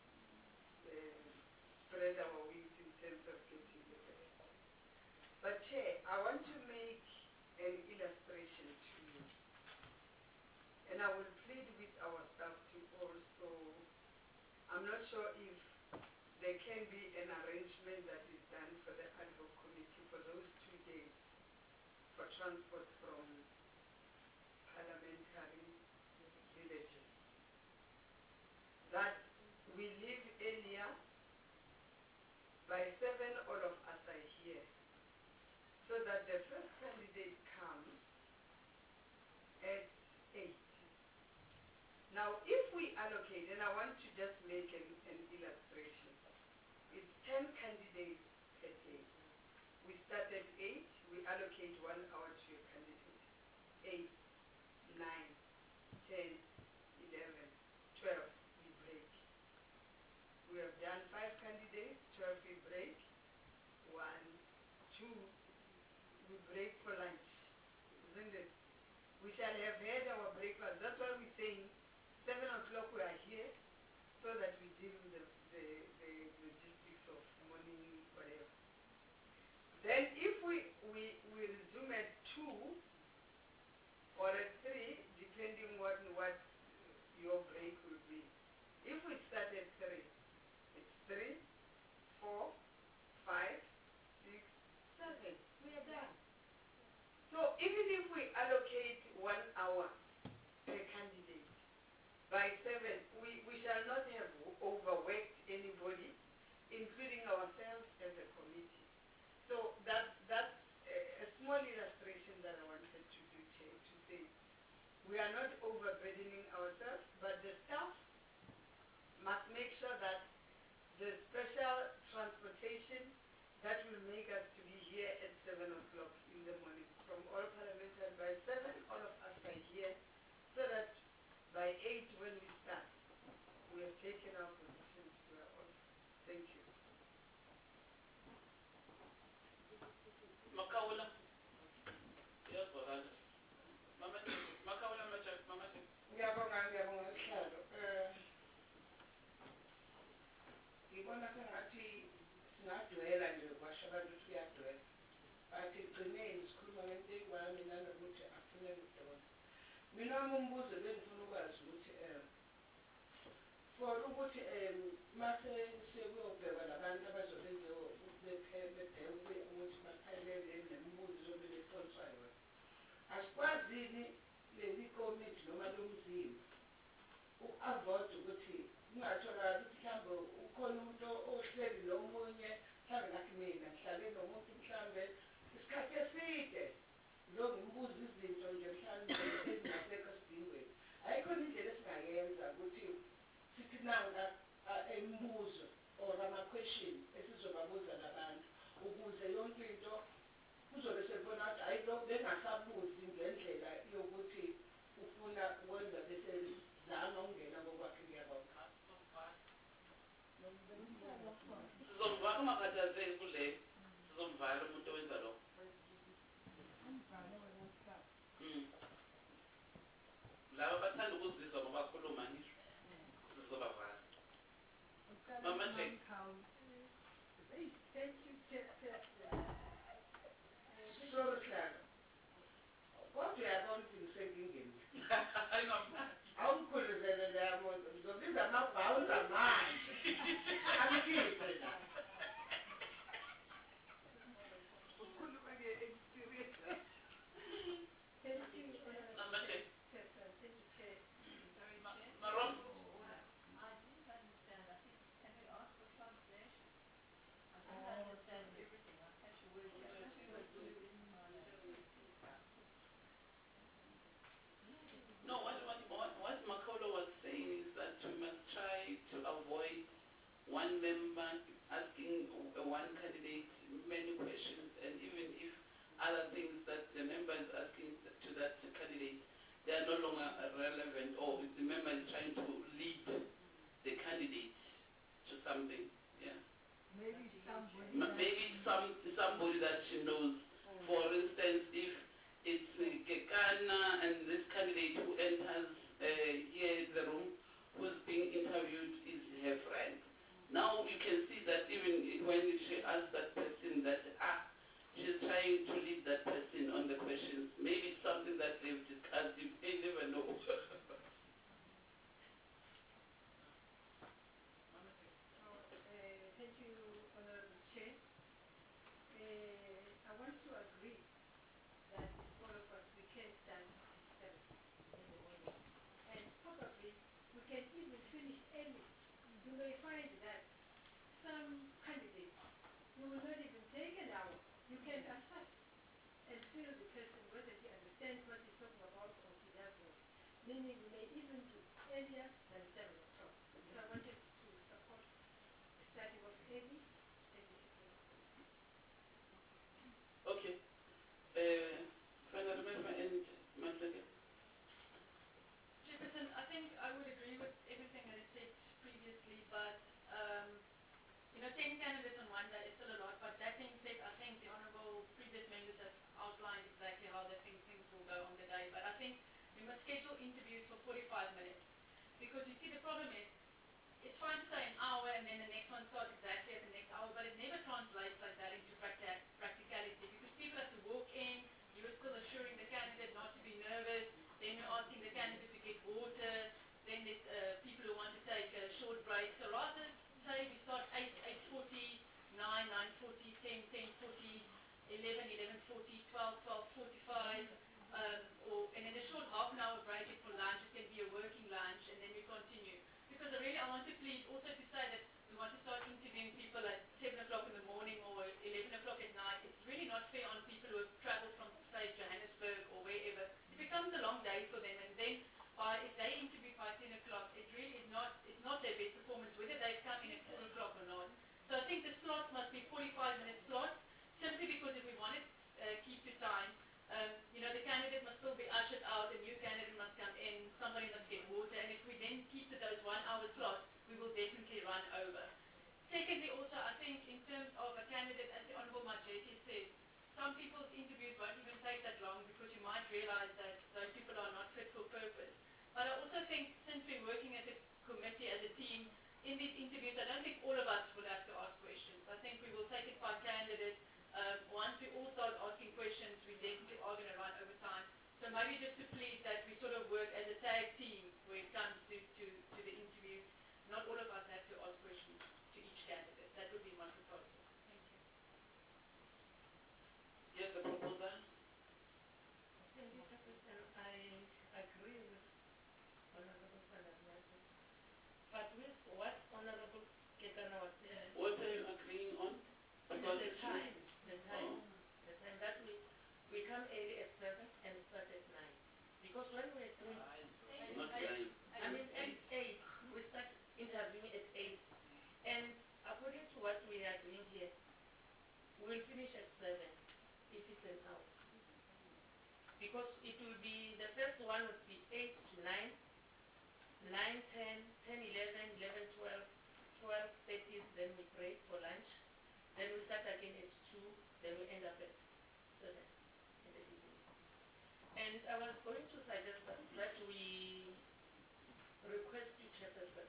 spread our wings in terms of getting the best. But Chair, I want to make an illustration to you. And I will plead with our staff to also, I'm not sure if there can be an arrangement that is done for the ad hoc committee for those 2 days for transport from parliamentary villages. That we leave earlier, by 7 all of us are here, so that the first candidate comes at 8. Now if we allocate, and I want to just make an illustration, it's 10 candidates per day. We start at 8, we allocate 1 hour to a candidate. 8, 9, 10, 11, 12, we break. We have done 5 candidates, 12 we break, 1, 2, we break for lunch, isn't it? We shall have had our breakfast. That's why we're saying 7 o'clock we are here, so that we deal with the logistics of morning, whatever. Then if we resume at 2 or at 3, depending what your break will be. If we start at 3, it's 3, 4, 5, 6, 7. We are done. So even if we allocate 1 hour per candidate, by 7, we shall not have overworked anybody, including ourselves as a committee. So that's a small illustration that I wanted to do, Chair, to say we are not overburdening ourselves, but the staff must make sure that the special transportation that will make us to be here at 7 o'clock in the morning from all parliamentary, by 7 all of us are here, so that by 8 when we start, we have taken our positions to our office. Thank you. Makawula. Yes, Boganda. Makawula, Mama. Ngiyabonga sihlalo. Ngibona sengathi singadwela nje kwasho abantu ukuthi kuyadwela. Bathi gcineni sikhuluma ngento eyi-1 nanokuthi afunele udona. Mina wami umbuzo bengifuna ukwazi ukuthi for ukuthi mase sekuyobhekwa labantu abazobe bebheke ukuthi baphelele nemibuzo ezobe befonswa yona. Asikwazini leli komiti noma lomzimba uku-avoid ukuthi kungatholakala ukuthi mhlawumbe ukhona umuntu ohleli nomunye mhlawumbe ngathi mina ngihlale nomuntu mhlawumbe isikhathi eside lo ngimbuza izinto nje mhlawumbe ezingasekho esidingweni. Ayikhona indlela esingayenza ukuthi sithi nanga imibuzo or ama-question esizobabuza labantu ukuze yonke into kuzobe sekubona ukuthi hayi lo bengasabuzi ngendlela yokuthi ufuna ukwenza bese zama ukungena ngokwakhe kuyabonga. Sizomvala ungakhathazeki kuleyo. Sizomvala umuntu owenza lokho. Laba bathanda ukuzizwa ngoba bakhuluma ngisho. Sizobavala. Mama Jack. Thank you, Chairperson. Sorry, Clara. Kodwa uyabona ukuthi ngisenkingeni. Awungikhuluzele leya muntu. Ngizobiza amabhawuza manje. Angikhiphe la. Ukhuluma nge-experience. Thank you, Mama Jack. Chairperson. Thank you, Chair. Sorry, Chair. Maron. I didn't understand. I think, can we ask for translation? I didn't understand everything. I catch a word here. No, what Makolo was saying is that we must try to avoid one member asking one candidate many questions, and even if other things that the member is asking to that candidate, they are no longer relevant, or the member is trying to lead the candidate to something. Yeah. Maybe somebody. Maybe somebody that she knows. For instance, if it's Kekana and this candidate who enters here in the room, who's being interviewed, is her friend. Now you can see that even when she asks that person that, she's trying to lead that person on the questions. Maybe it's something that they've discussed, you may never know. Thank you, Honorable Chair. I want to agree that all of us, we can start at 7 in the morning. And probably we can even finish early. You may find that some candidates, you will not even take an hour. You can assess and feel the person whether he understands what he's talking about or he doesn't. Meaning we may even do earlier than 7 o'clock. So I wanted to support starting off early. Thank you, Chairperson. Okay. Final member and Masaka. Jefferson, I think I would agree with everything that is said previously, but, 10 candidates on one day is still a lot, but that being said, I think the honourable previous members have outlined exactly how they think things will go on the day, but I think we must schedule interviews for 45 minutes, because you see the problem is, it's fine to say an hour and then the next one starts exactly at the next hour, but it never translates like that into practicality, because people have to walk in, you are still assuring the candidate not to be nervous, then you're asking the candidate to get water, then there's people who want to take a short break, so rather say we start 8, 8:40, 9, 9:40, 10, 10:40, 11, 11:40, 12, 12:45, and then a short half an hour break for lunch. It can be a working lunch, and then we continue. Because I want to plead also to say that we want to start interviewing people at 7 o'clock in the morning or 11 o'clock at night. It's really not fair on people who have traveled from, say, Johannesburg or wherever. It becomes a long day for them, and then if they interview by 10 o'clock, it really is not, it's not their best performance, whether they come in at 4 o'clock or not. So I think the slots must be 45-minute slots, simply because if we want to keep to time, the candidate must still be ushered out, a new candidate must come in, somebody must get water, and if we then keep to those 1 hour slots, we will definitely run over. Secondly, also, I think in terms of a candidate, as the Honourable Majeti said, some people's interviews won't even take that long because you might realize that those people are not fit for purpose. But I also think since we're working as a committee, as a team, in these interviews, I don't think all of us will have to ask questions. I think we will take it by candidate. Once we all start asking questions, we definitely are going to run over time. So maybe just to plead that we sort of work as a tag team when it comes to the interviews. Not all of us have to ask questions to each candidate. That would be my proposal. Thank you. when we were doing, Not nine. I mean at 8, we start interviewing at 8. And according to what we are doing here, we'll finish at 7, if it's an hour. Because it will be, the first one would be 8 to 9, 9, 10, 10, 11, 11, 12, 12:30, then we break for lunch. Then we start again at 2, then we end up at 7 in the evening. And I was going to suggest that we request you, Chairperson,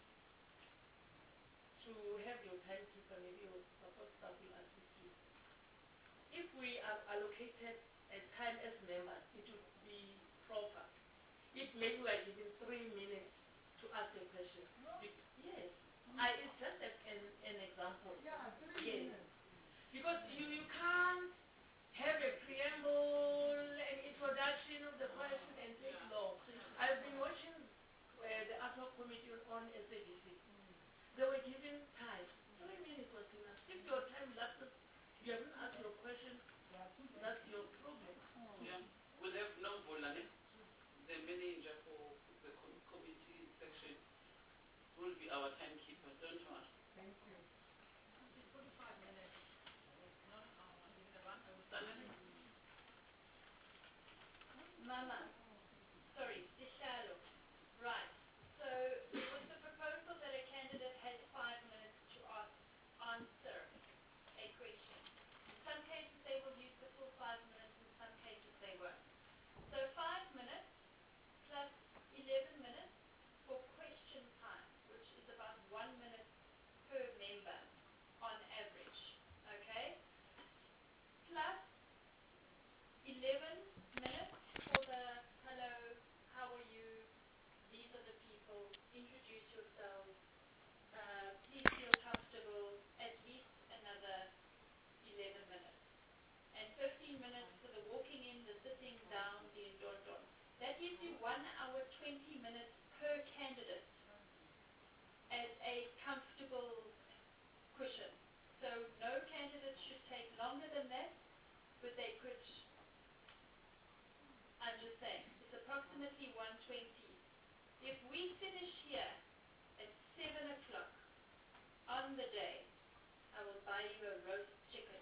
to have your timekeeper, maybe your support staff will assist you. If we are allocated a time as members, it would be proper. If maybe we are given 3 minutes to ask a question. Yes. It's just an example. Yeah, 3 Yes. minutes. Because you can't have a preamble, an introduction of the question and take long. I've been watching the ad hoc committee on SABC. They were given time. 3 minutes was enough. If your time lapses, you haven't asked your question, that's your problem. Yeah. We'll have no volane. The manager for the committee section will be our timekeeper, don't worry. Thank you. It's 45 minutes, not an hour, even around, I would Done. Mama, sorry, Sishalo. Right. So it was the proposal that a candidate has 5 minutes to answer a question. In some cases they will use the full 5 minutes, in some cases they won't. So 5 minutes plus 11 minutes for question time, which is about 1 minute per member on average. Okay? Plus 11 minutes for the hello, how are you, these are the people, introduce yourselves, please feel comfortable, at least another 11 minutes. And 15 minutes for the walking in, the sitting down, the indondon. That gives you 1 hour 20 minutes per candidate as a comfortable cushion. So no candidate should take longer than that, but they could, I'm just saying, it's approximately 120. If we finish here at 7 o'clock on the day, I will buy you a roast chicken.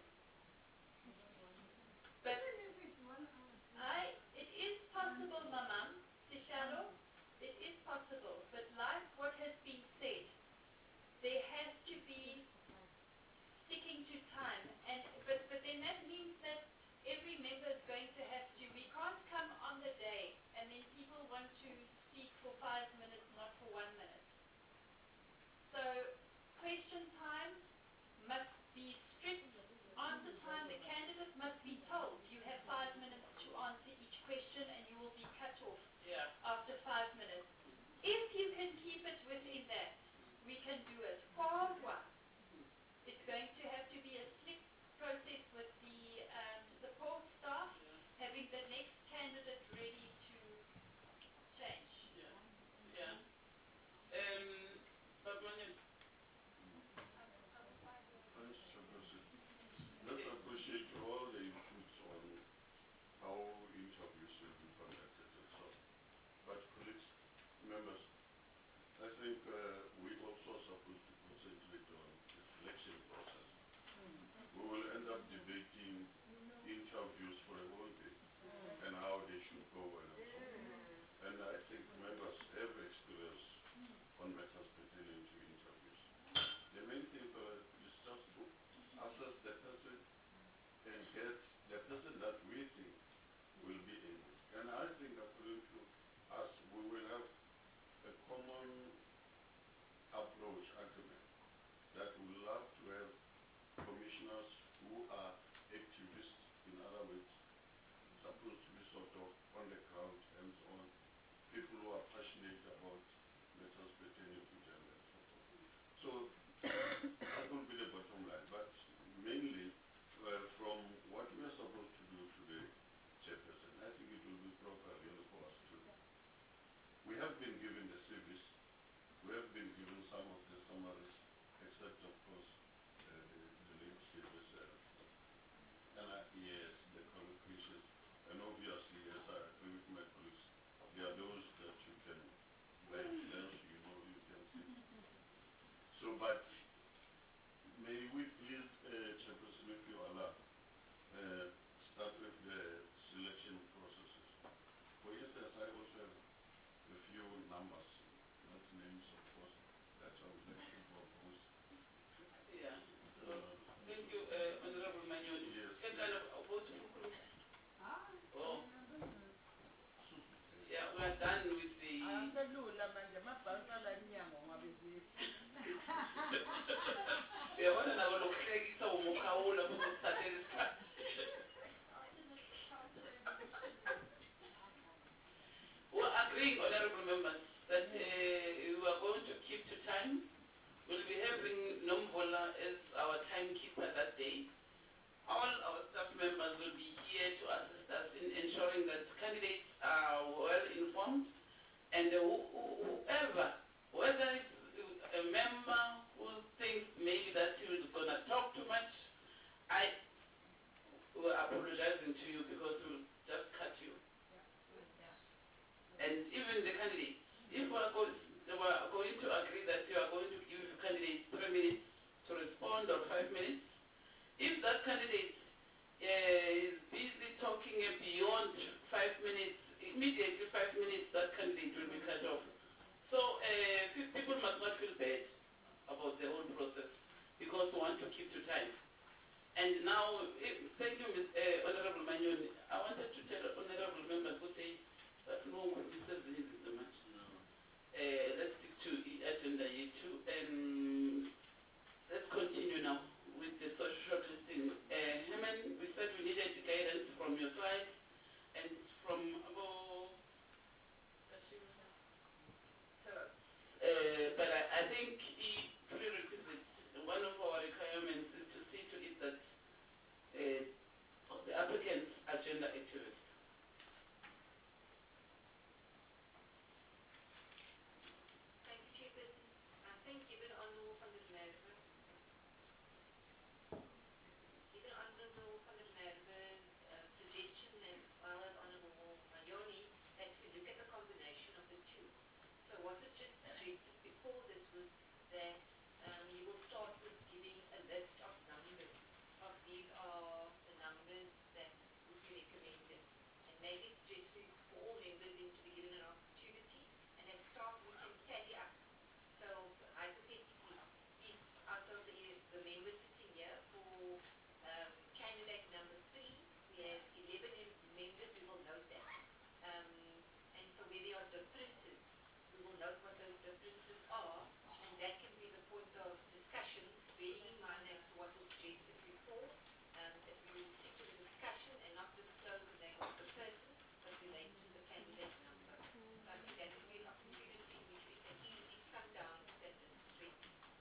But Even if it's 1 hour. it is possible, Mamam, Sishalo, it is possible, but like what has been said, there has to be sticking to time, but then that means that every member is going to have to, we can't come on the day and then people want to speak for 5 minutes, not for 1 minute. So question time must be strict. Answer time, the candidate must be told you have 5 minutes to answer each question and you will be cut off after 5 minutes. If you can keep it within that, we can do it. Forward. It's going to have to be a slick process with the support staff, having the next candidate ready to change. Yeah. Babylonian. Thanks, Chairperson. Let's appreciate all the inputs on how interviews should be conducted and so on. But colleagues, members, I think we also are supposed to concentrate on the selection process. We will end up debating interviews for a whole day and how they should go and so on. And I think members have experience on matters pertaining to interviews. The main thing is just to assess the person and get the person that we think will be able. And I think according to us, we will have a common approach, agreement, that we love to have commissioners who are activists, in other words, supposed to be sort of on the ground, hands-on, people who are passionate about matters pertaining to gender and so forth. So that will be the bottom line. But mainly, from what we are supposed to do today, Chairperson, I think it will be proper really for us to. We have been given the service, we have been given some of the summaries, except of course the late service, and yes, the qualifications, and obviously, yes, I agree with my colleagues there are those that you can, like else you know you can see. So, but may we please, Chairperson, if you allow, start with the selection processes. For instance, I also have a few numbers, not names of course, that I would like to propose. Yeah. Thank you, Honorable Manyoni. Yes, Can I go to Fukuru? Oh. Yeah, we are done with the... Yeah, what an hour of cake, so Mokaula, who started this class. We're agreeing, honorable members, that we are going to keep to time. We'll be having Nombola as our timekeeper that day. All our staff members will be here to assist us in ensuring that candidates are well informed, and whoever, whether it's a member who thinks maybe that he was going to talk too much, I will apologizing to you because we'll just cut you. And even the candidates, if we are going to agree that you are going to give the candidates 3 minutes to respond or 5 minutes, if that candidate is busy talking beyond 5 minutes, immediately 5 minutes, that candidate will be cut off. So people must not feel bad about the whole process because we want to keep to time. And now, thank you, Honorable Manyoni. I wanted to tell honorable members who say that no one deserves so much. Let's stick to agenda A2 and let's continue now with the social listing. Herman, we said we needed guidance from your side and from about but I think prerequisite, one of our requirements is to see to it that the applicant's agenda activist. Thank you, Chairperson. I think given Honorable van der Merwe, suggestion as well as Honorable Manyoni, that we look at the combination of the two. So what was just suggested before this was that you will start with giving a list of numbers, of these are the numbers that would be recommended. And maybe suggest for all members to be given an opportunity, and at start we can tally up. So hypothetically, if out of the members sitting here for candidate number 3, we have 11 members, we will note that. And so where there are differences, we will note what those differences are, and that can be the point of discussion, bearing in mind as to what was suggested before, that we will stick to the discussion and not disclose the name of the person, but relate to the candidate number. So I think that would be an opportunity in which we can easily cut down that strength.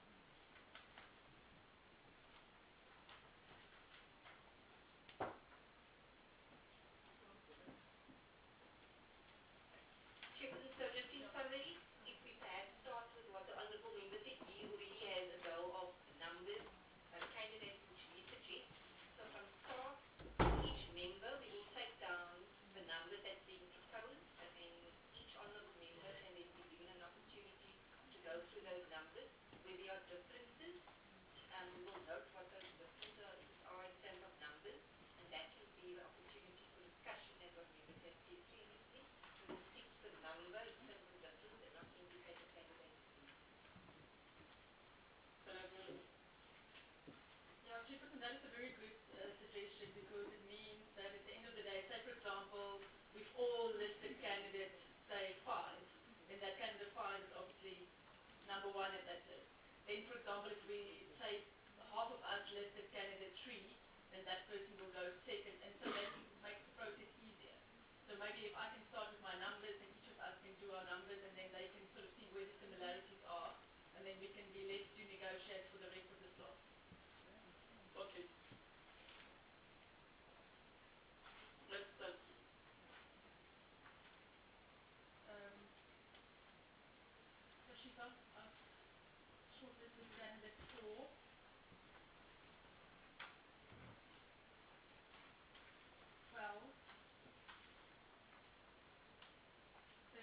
Chairperson, so just in summary, if we perhaps start with what the Honourable Member said, he already has a go of numbers, candidates which he suggests. So from start, each member, we will take down the numbers that's being proposed, and then each Honourable Member can then be given an opportunity to go through those numbers. Where there are differences, we will note what those differences are in terms of numbers, and that can be the opportunity for discussion as what members have said previously. We will stick to the number in terms of difference and not indicate the candidate. Yeah, Chairperson, that is a very good suggestion because it means that at the end of the day, say for example, we've all listed candidates, say 5, then that candidate 5 is obviously number 1 in that list. Then for example, if we say half of us listed candidate 3, then that person will go second, and so that makes the process easier. So maybe if I can start with my numbers and each of us can do our numbers and then they can sort of see where the similarities are, and then we can be left to negotiate for the rest of the slot. Okay. Let's start. Rashida, I've shortlisted candidate 4. 12.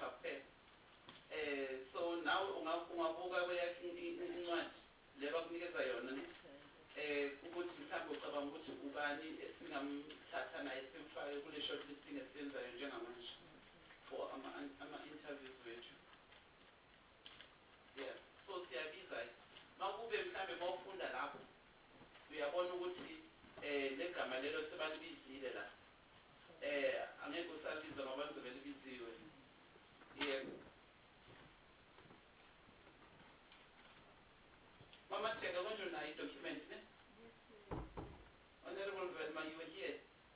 number kuphela. So now ungabuka kweyakhe incwadi le bakunikeza yona ne ukuthi mhlawumbe ucabanga ukuthi ubani esingamthatha naye simfake kule short listing esiyenzayo njengamanje for ama-interviews wethu. Yeah, so siyabiza makube mhlawumbe mawufunda lapho uyabona ukuthi legama lelo sebalibizile la angeke usalibiza ngoba lizobe libiziwe. Yebo. Mama Cheka, when you know document, ne? Honorable Velma, you were here.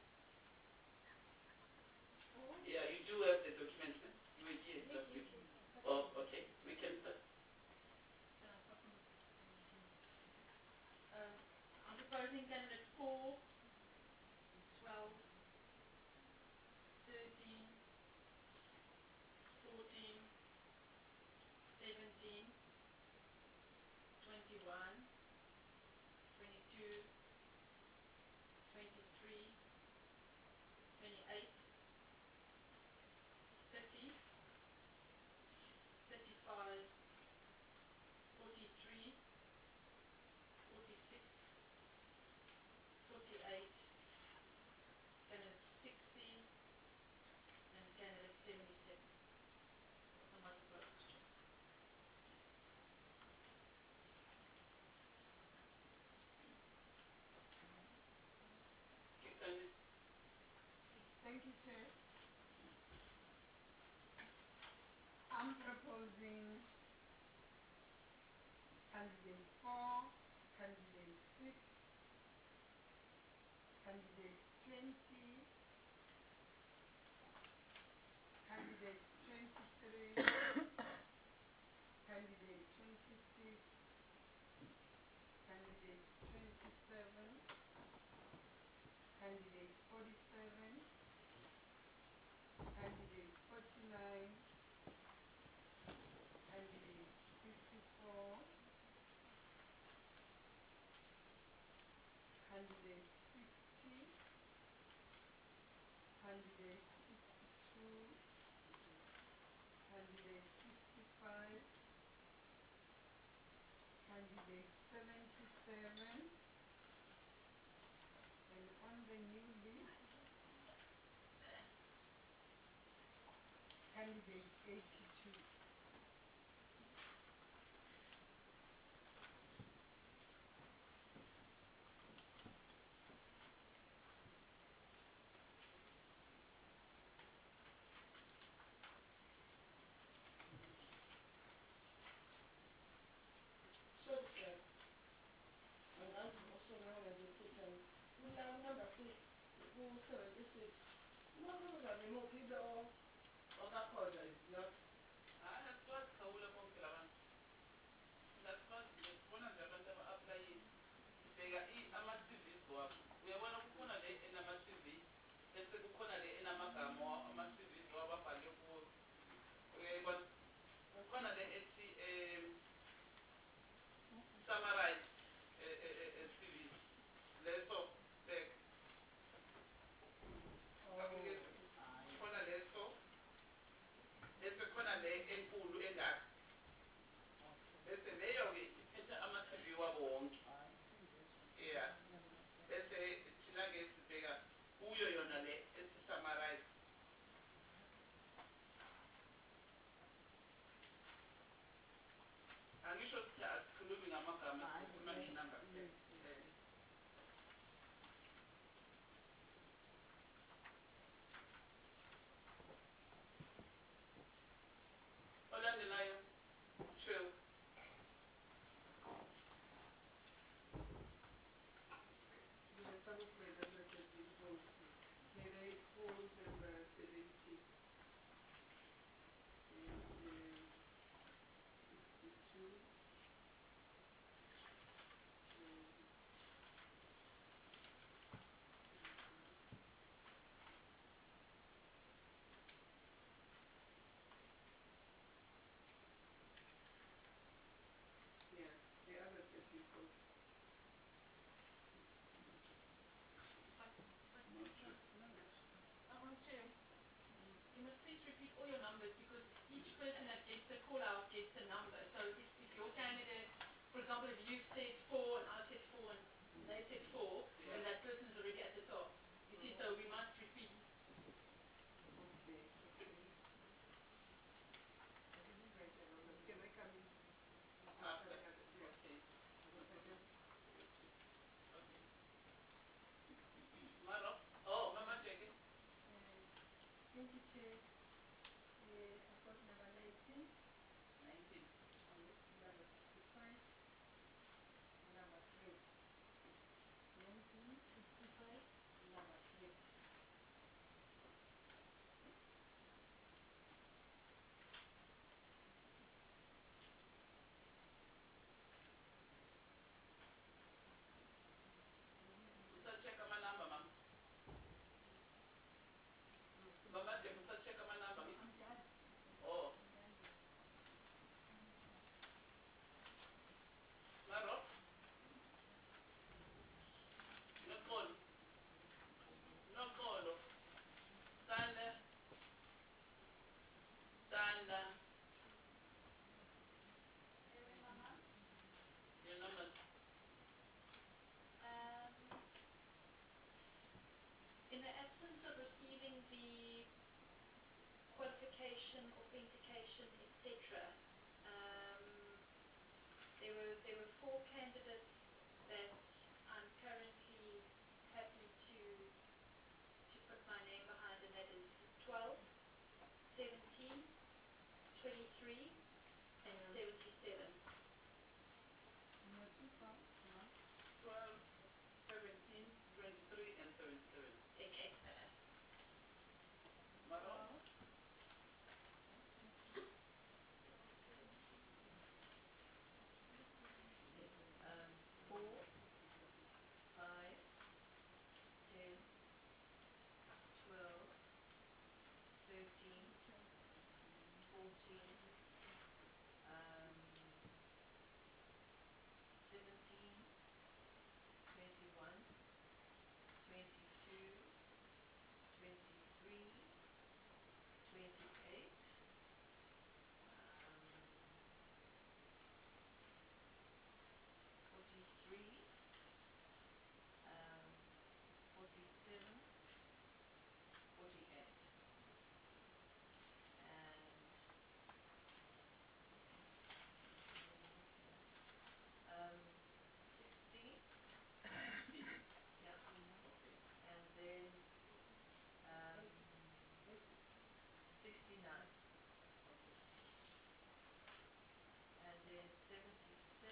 Yeah, you do have the document, ne? You were here last week. Oh, okay. We can start. I'm proposing candidate 4, 12, 13, 14, 17, 21, 22, 23, 28, 30, 35, 43, 46, 48, candidate 60, and candidate 77. Those are my proposals, Chair. Thank you, Chair. I'm proposing candidate 4, candidate 6, candidate 20, candidate 23, candidate 26, candidate 27, candidate 47, candidate 49, candidate 54, candidate 60, candidate 62, candidate 65, candidate 77, and on the new list, candidate 82. So, angazi also now when they put number 76, number that they move either or that corner is not. Asikwazi khawula bonke labantu. Asikwazi sibona nje abantu aba-aplayile. Bheka ama-CVs wabo. Uyabona kukhona le enama-CV bese kukhona le enamagama ama-CVs wabo abhalwe kuwo. Uyayibona? Kukhona le ethi summarize CVs. Leso bheka. Kukhona leso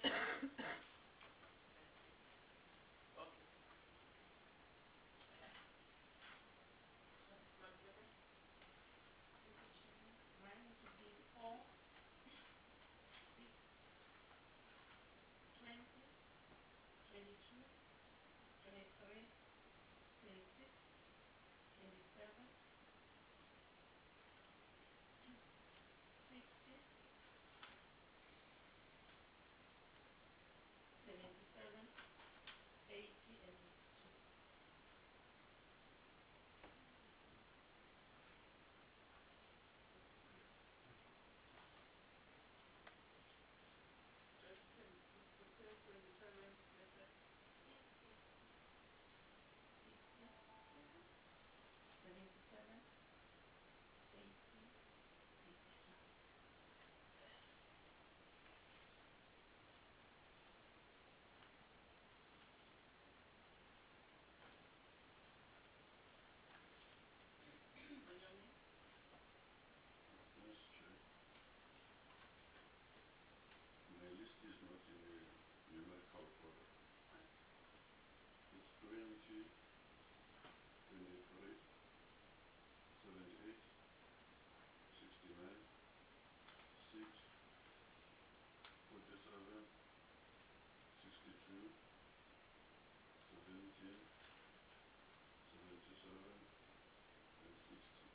Okay. Madam Chairman? Mr. Chairman, mine would be 4, 6, 20, 22, 23, 26, 27, 60, 77, 80, and 82. You said 27, letter 60, 77, 80, 82. Manyomi? Mr. Chair, my list is not in a numerical order. Fine. It's 20, 23, 78, 69, 6, 47, 62, 17, 77, and 60.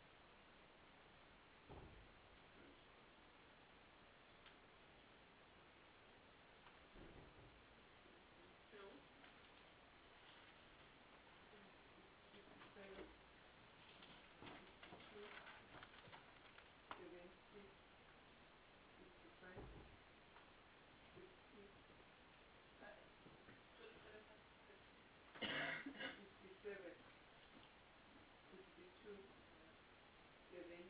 Thanks. Two? 57, 62, 70, 55, 60, 57, 62, 70,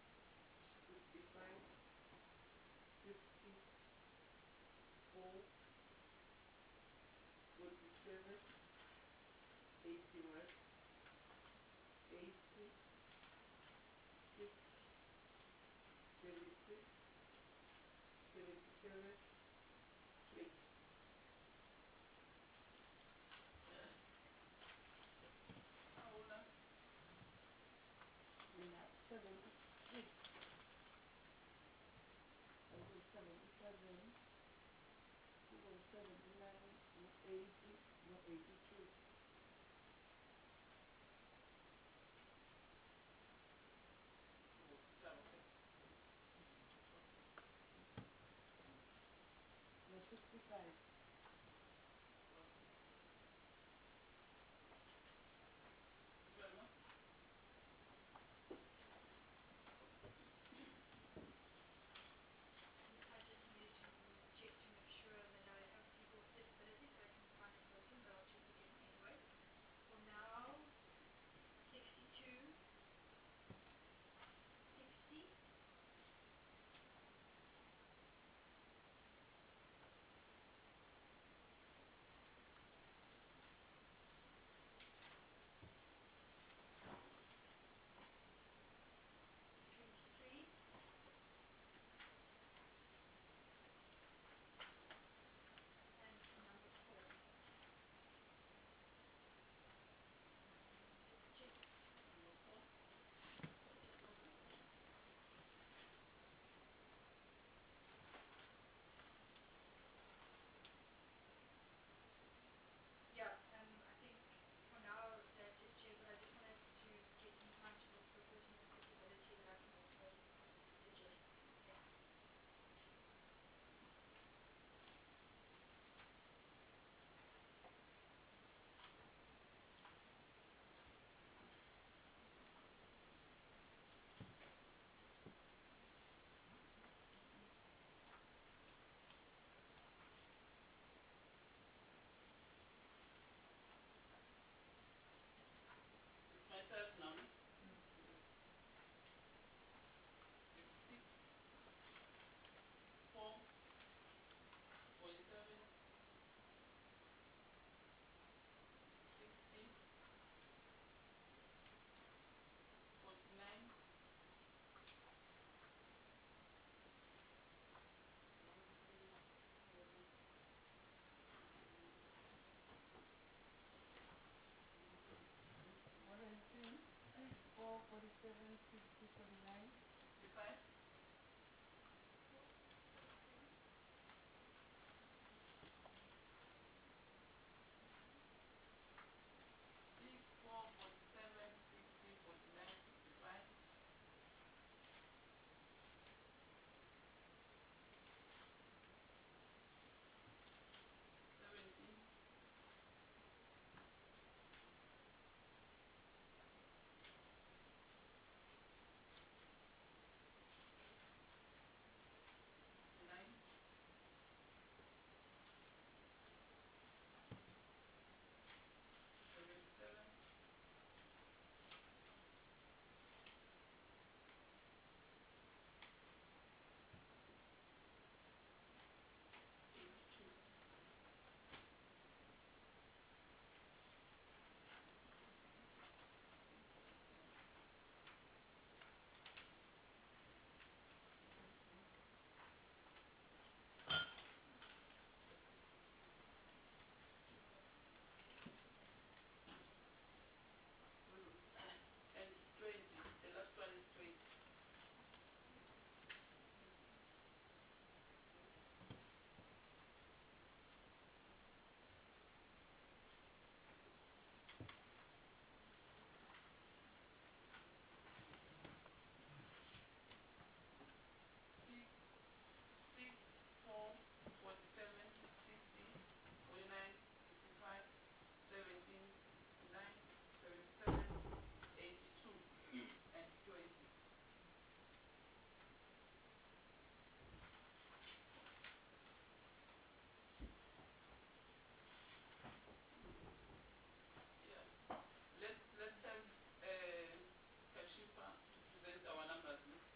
55, 60, 4, 47, 81, 80, 6, 76, 77, 20. Paula? We have 76, and then 77, 79, 80, 82. Oh, Sabo, okay. No, 65. Velma? I just needed to check to make sure that I have people with disabilities so I can find a person, but I'll check again anyway. For now, 62, 60, 62, 60, 49. 55. 64, 47, 60, 49, 65. 70. 69. 77. 82. 20. The last one is 20. 6, 4, 47, 60, 49, 55, 17, 69, 77, 82, and 20. Yeah. Let's have Kashifa to present our numbers list.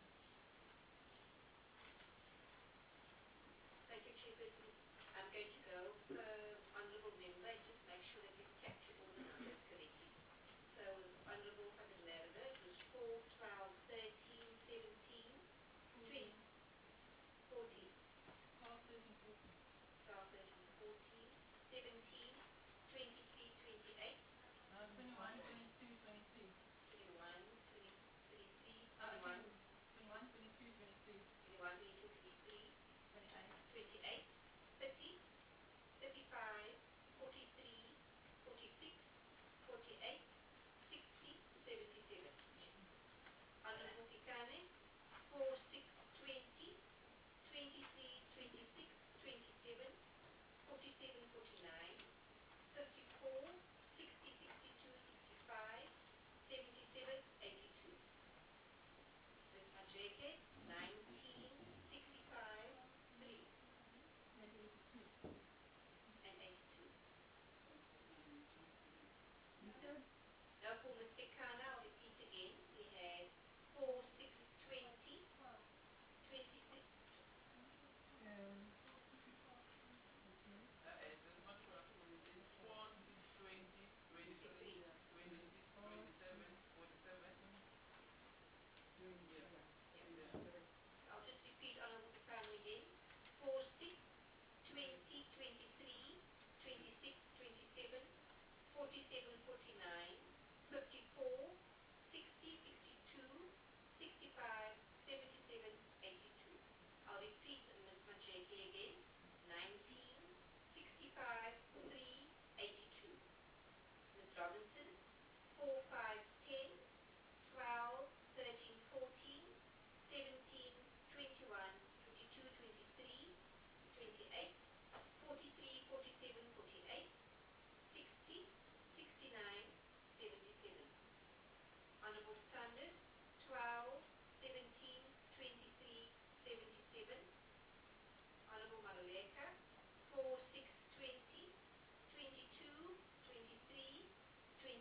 Thank you, Chairperson. I'm going to go per honourable member and just make sure that we've captured all the numbers correctly. So, Honourable van der Merwe, it was 4, 12, 13, 17, 20, 14. 12, 13, 14. 12, 13, 14, 17, 23, 28, 21, 22, 23. 21, 23, 21, 21, 22, 23. 21, 22, 23, 28. 28, 30, 35, 43, 46, 48, 60, 77. Honorable Fikane, 4, 6, 20, 23, 26, 27, 47, 49, 54, 60, 62, 65, 77, 82. Ms. Majeke, 19, 65, 3, And 82. and 82. You said Now for Ms. Fikana, I'll repeat again. We had 4, 6, 20, 26, okay. There's not 12. It's 4, 6, 20, 23, 26, 27, 47. 20, Yeah. yeah. yeah. Yeah. Correct. I'll just repeat Honorable Fikana again. 4, 6, 20, 23, 26, 27, 47, 49, 54, 60, 62, 65, 77, 82. I'll repeat Ms. Majeke again. 19, 65, 3, 82. Ms. Robinson, 4, 5, 10, 12, 13, 14, 17, 21, 22, 23, 28, 43, 47, 48, 60, 69, 77. Honorable Sanders, 12, 17, 23, 77. Honorable Maluleka, 4, 6, 20, 22, 23, 28,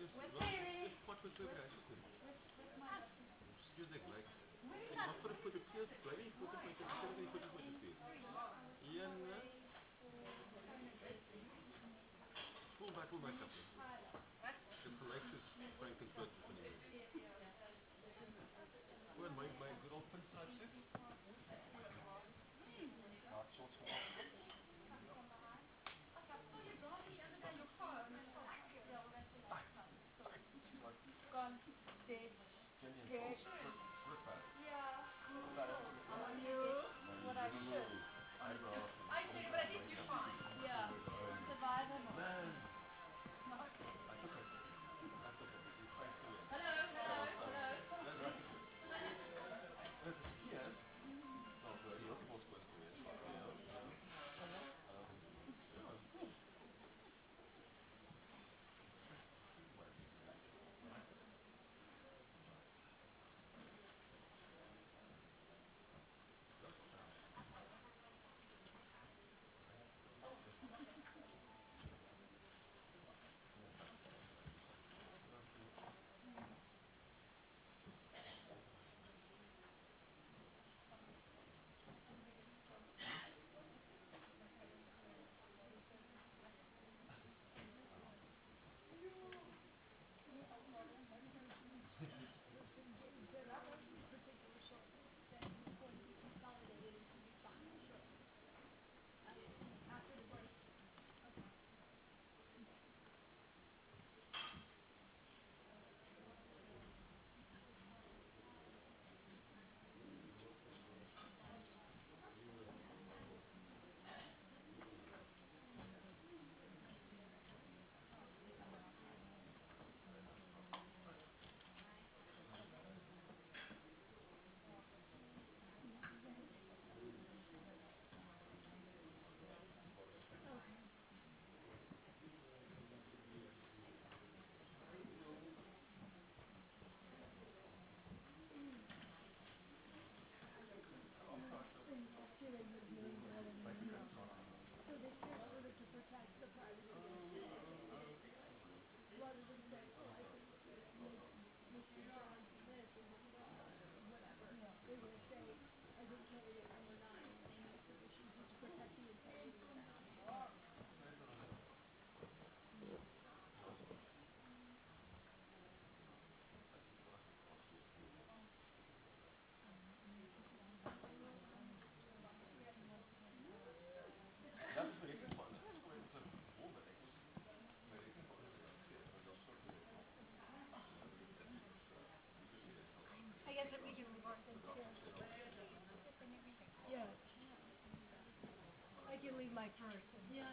I guess if we can record things too. Yeah. I can leave my purse. Yeah.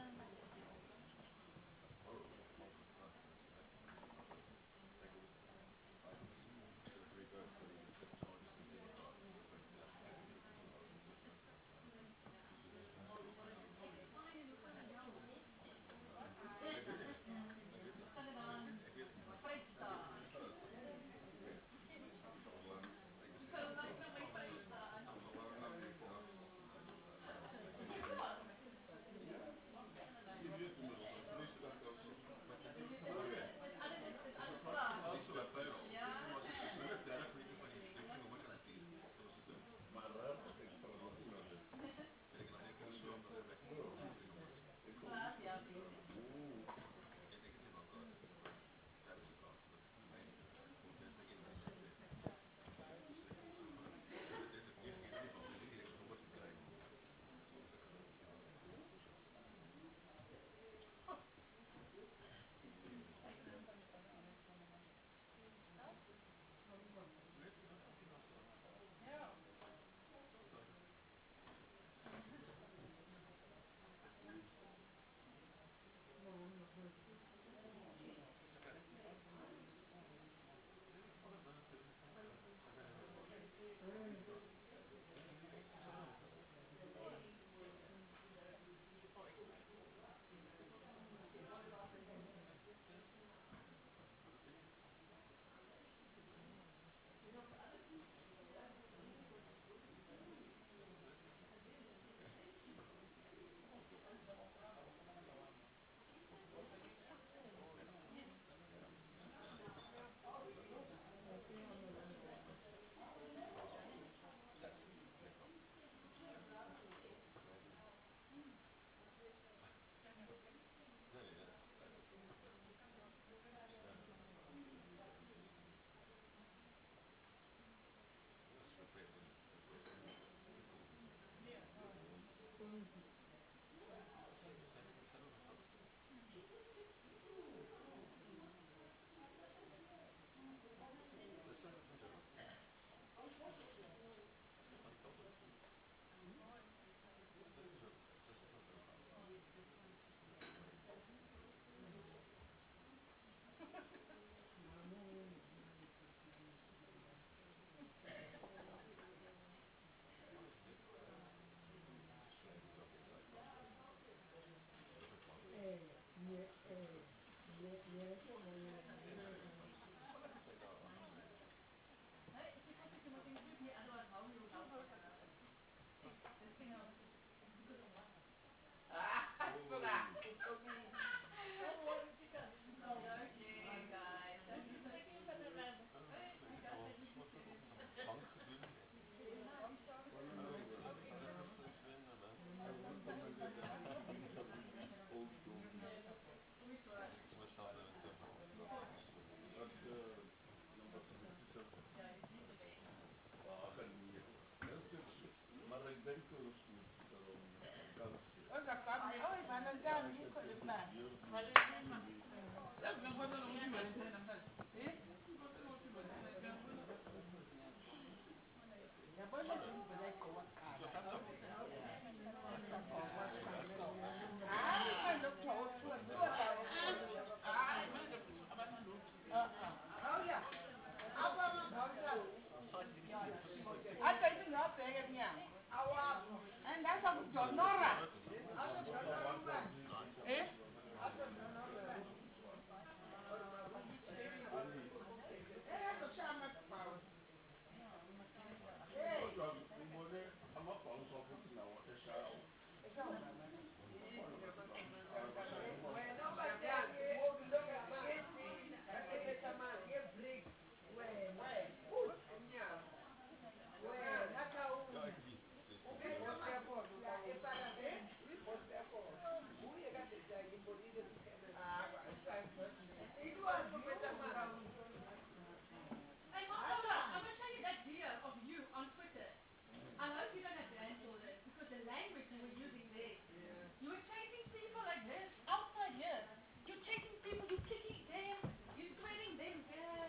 Hey, Marcola, I'm going to show you that video of you on Twitter. I hope you don't have banned all this because the language you were using there. You were chasing people like this outside here. You're chasing people, you're kicking them, you're swearing them there.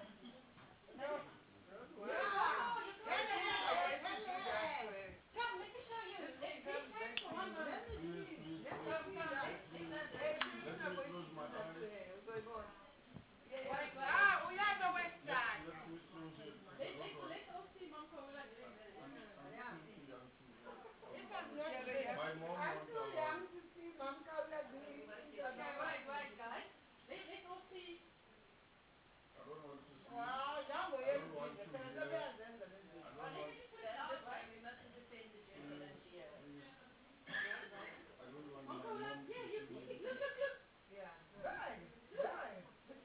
No. Come, let me show you. Let's be frank for one moment. Let's all see Marcola doing this. My mom I'm too wants young to see Mom Kaula doing things like Okay, that. wait, guys. Let's all see. I don't want to see. Wow, young boy, I don't want to the hear. Canada I and then the don't Let want. me put it down, right? We must defend the gentleman here. I don't want my Marcola, mom to yeah, see look, me. look. Yeah. Right. Right.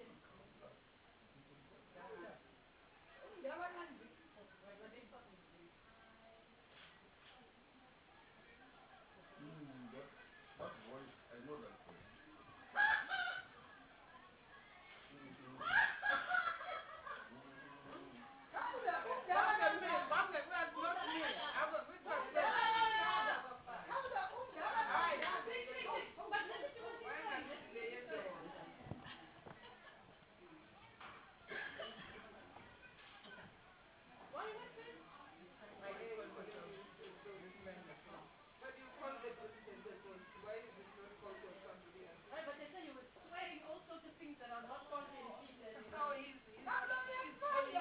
That voice, I know that voice. But listen to what he's saying. Why you want this? But you called the president as well. Why is it not called on somebody else? Right, but they say you were swearing all sorts of things that are not contrary to Peter. No, he's calling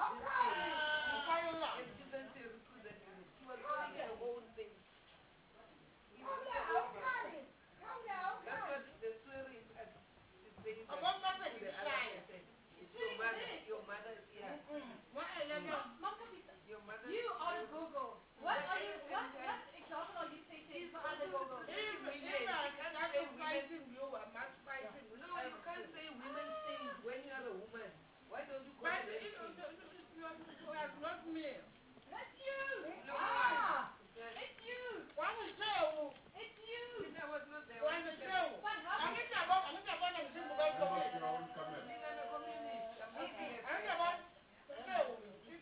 a student to recruit that unit. He was calling the whole thing. He was saying that's what the swearing is saying. That to the other person. It's your mother. Your mother, yeah. Your mother. You are a Google. What example are you taking for other Google? No, you can't say women things when you are a woman. Why don't you call them things? Not me. That's you. It's you. It's you. Peter was not there. But how? Give us your own comment.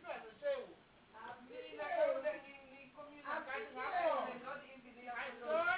Not even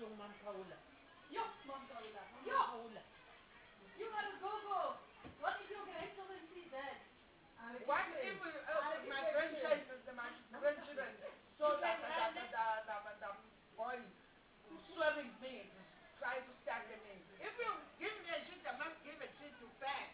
Yo, Mom Paula. Yo! You gotta Google. What if your grandchildren see that? What if my grandchildren saw that the boy swearing me, trying to stab me? If you give me a treat, I must give a treat to back.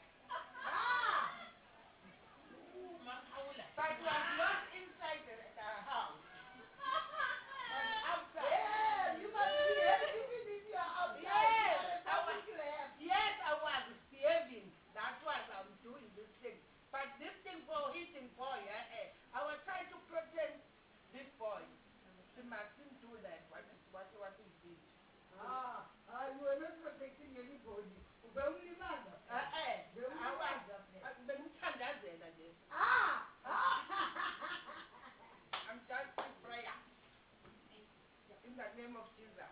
But you are not inside the house. But outside. Yeah, you must behave even if you are outside. Yes, I was behaving. That's why I'm doing this thing. But this thing for hitting boy, I was trying to protect this boy. He mustn't do that. What he did. You were not protecting anybody. Ubewulimaza. Bengithandazela nje. I'm just in prayer. In the name of Jesus.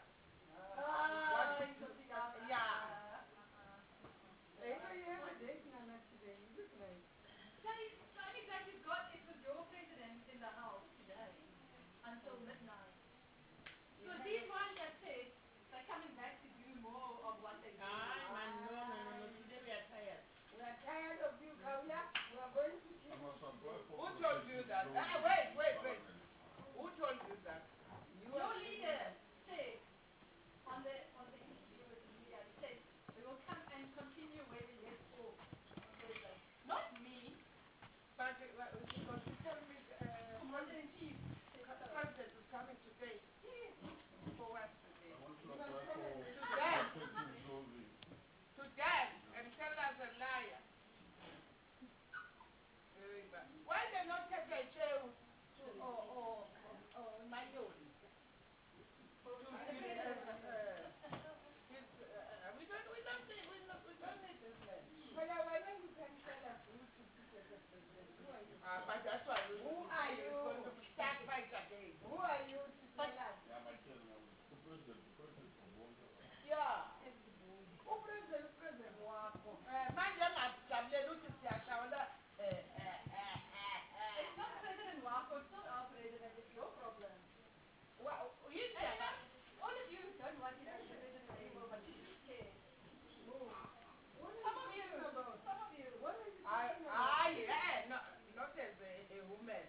The only place you've got is with your president in the house today until midnight. Because these ones that said they're coming back to do more of what they do. Today we are tired. We are tired of you, Kaula. We are going to keep Who told you that? Wait. Who told you that? Your leader said on the interview with the media, he said we will come and continue where we left off on Thursday. Not me, But because you told me Commander-in-Chief. the president is coming today. Yes. For what today? I want to apply for protecting Zoe. To death and tell us a liar. Why they not take a chair to Mayoli? We don't need this man. But I know you can tell us who to put as a president. Who are you? But that's why Who are you? going to start fight again. Who are you to tell us? Yeah, my children, the president of Bonga. Yeah. President wakho. Manje ngajabuleli ukuthi siyashawula It's not President Wako, it's not our president, it's your problem. yini And you yaba? know, all of you don't want him as president anymore, but you're too scared. What Some are of you you, talking about? some of you. What are you talking about? Not as a woman.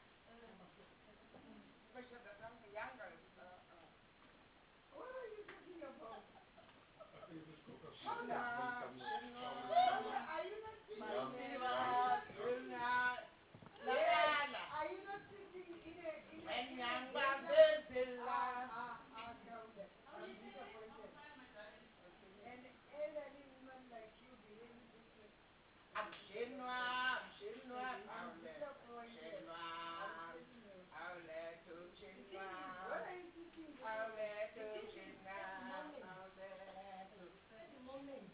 Especially that I'm younger. What are you talking about? I think this caucus is Hold going to on. come Are you not thinking? Are you not thinking in a I'm disappointed. An elderly woman like you behaving this way. I'm disappointed. What are you thinking? Moment.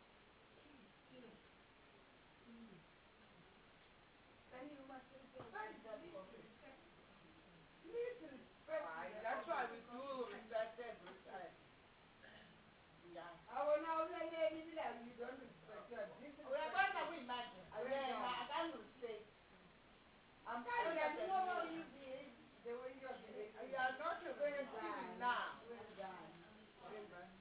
Then you must respect that office. Please respect the That's why office. we do respect every time. Yeah. I will now play anything that you don't respect. You are We are going to disrespectful. win match. Well done. I can't mistake. I'm Guys, telling I don't know how you. you behave the way you are behaving. You are not very serious now. Well done. Well done.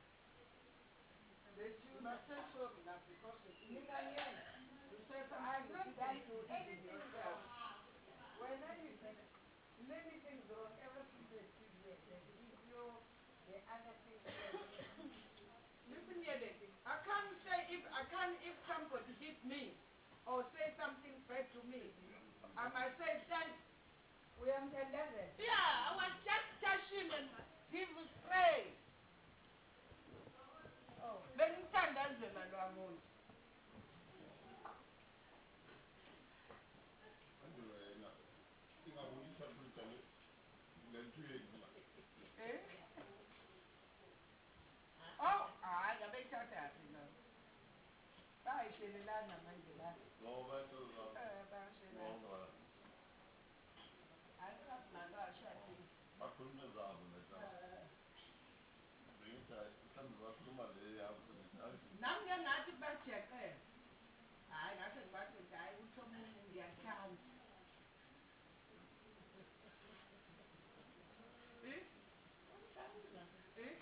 The You must say sorry now because you say I've not something. done anything wrong. When I did many things wrong, everything they see here, the video, the other things. Listen here, Daddy. I can't say if somebody hit me or say something bad to me. I might say thanks. We am Tandazel. Yeah, I was just touching and give praise. Oh. Bengithandazela lo muntu. Anyway, ingabuyisa futhi le nto uyenza. Eh? Oh, hayi abeyithatha mina. Bayishelelana manje la. No, bayashelelana. Bayashelelana. No, Angazi nalo ashadile. bakhulume zabo neta. Bengithi mhlawumbe bakhuluma le yakho netazi. Nami ke ngathi bajeqele. Hayi ngase ngibathi hayi uthi omunye ngiyathanda. Eh? Eh?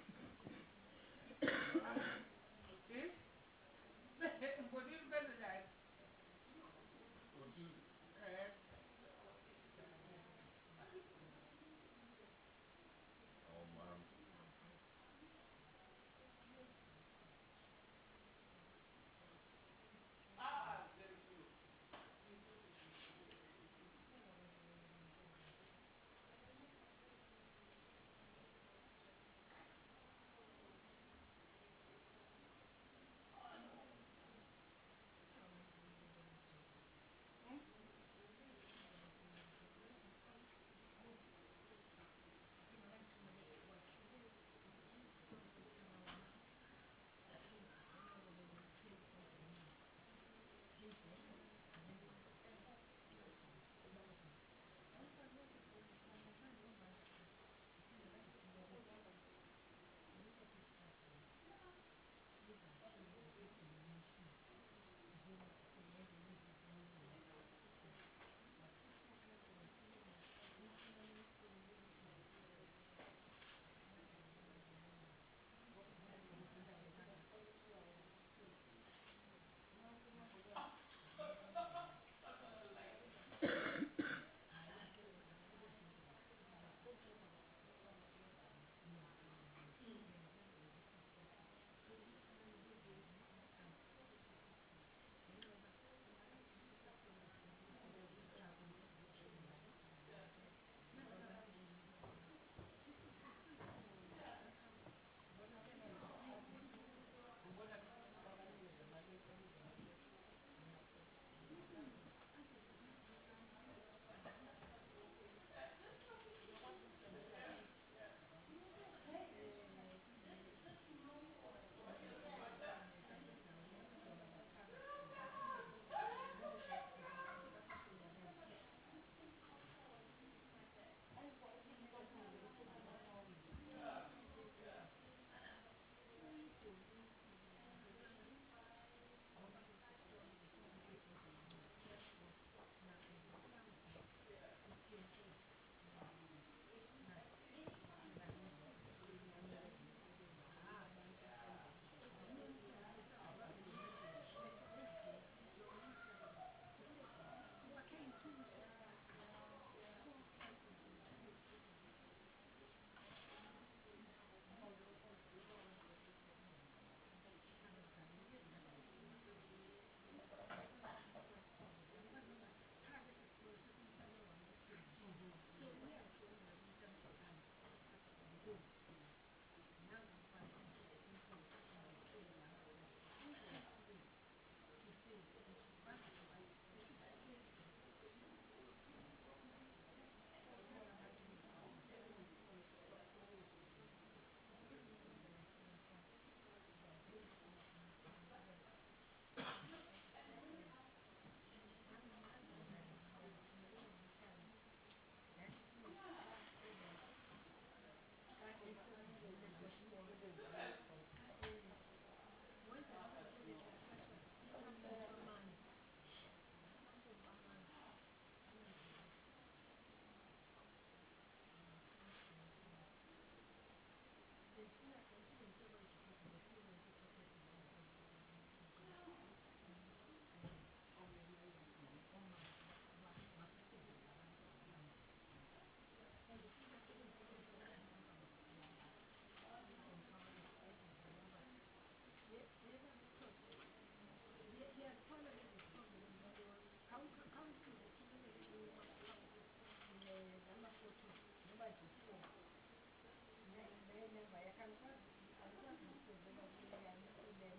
before. Never, I can quite, I quite before, but I need to learn.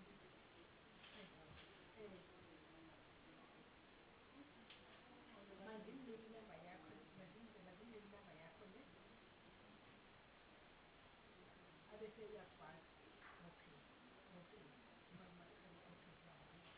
Madin lady never yakon, Madin lady never yakon. I say that twice. Okay, okay. Mama, okay, yeah.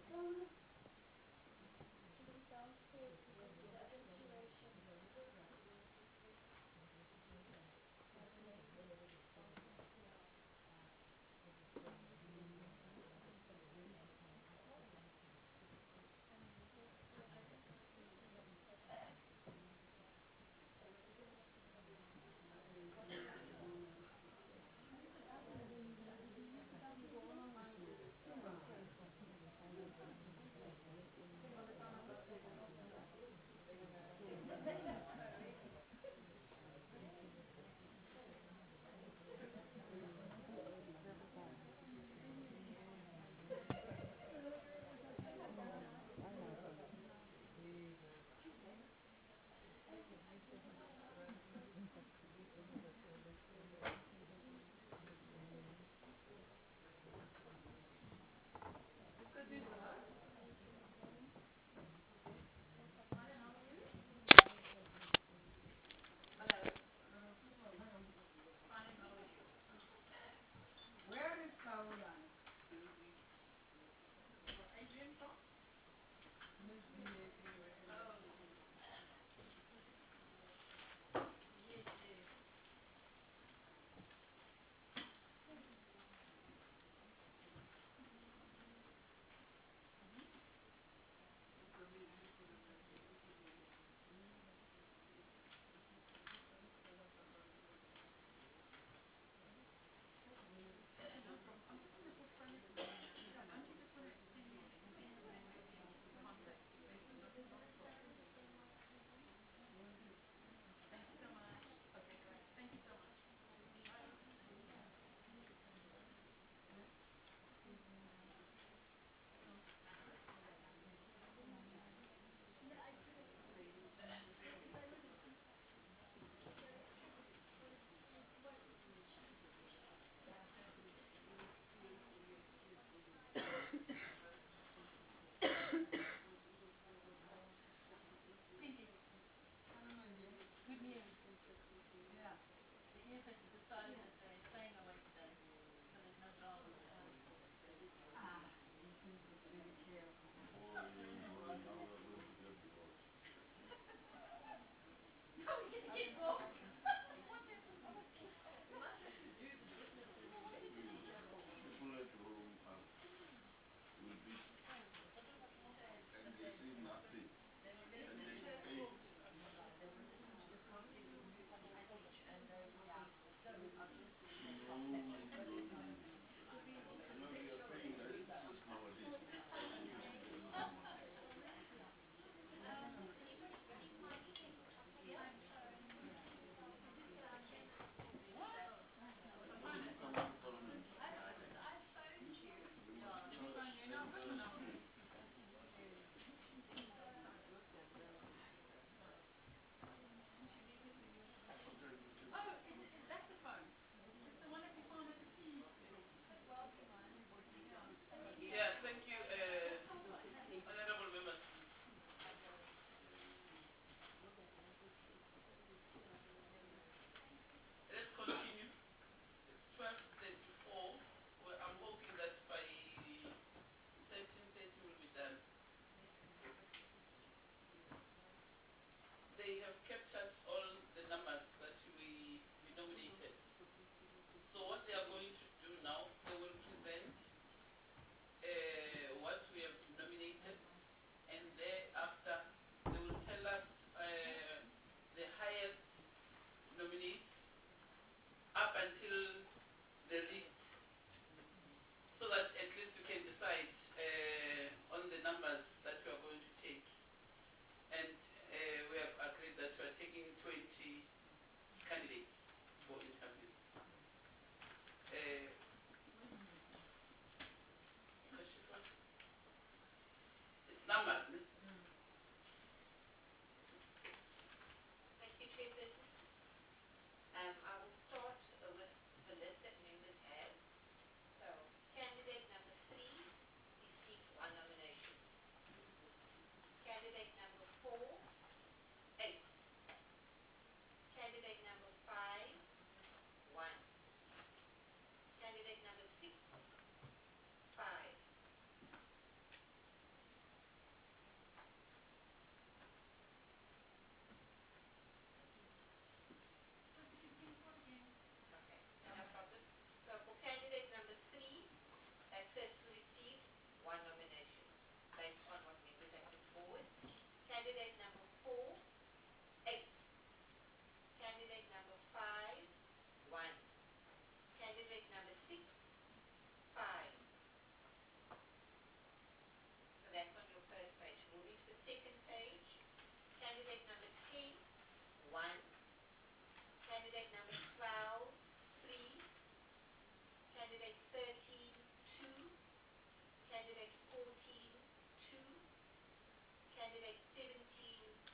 downstairs because the other curation. Where is Paula? Adrian from? Misbehaving wherever. Yes, yes. No problem. I'm putting the portfolio together now. Yeah, why don't you just want to send me an email and we can contact based on Candidate number 4, 8. Candidate number 5, 1. Candidate number 6, 5. So that's on your first page. Moving to the second page. Candidate number 10, 1. Candidate number 12, 3. Candidate 13, 2. Candidate 14, 2. Candidate 17,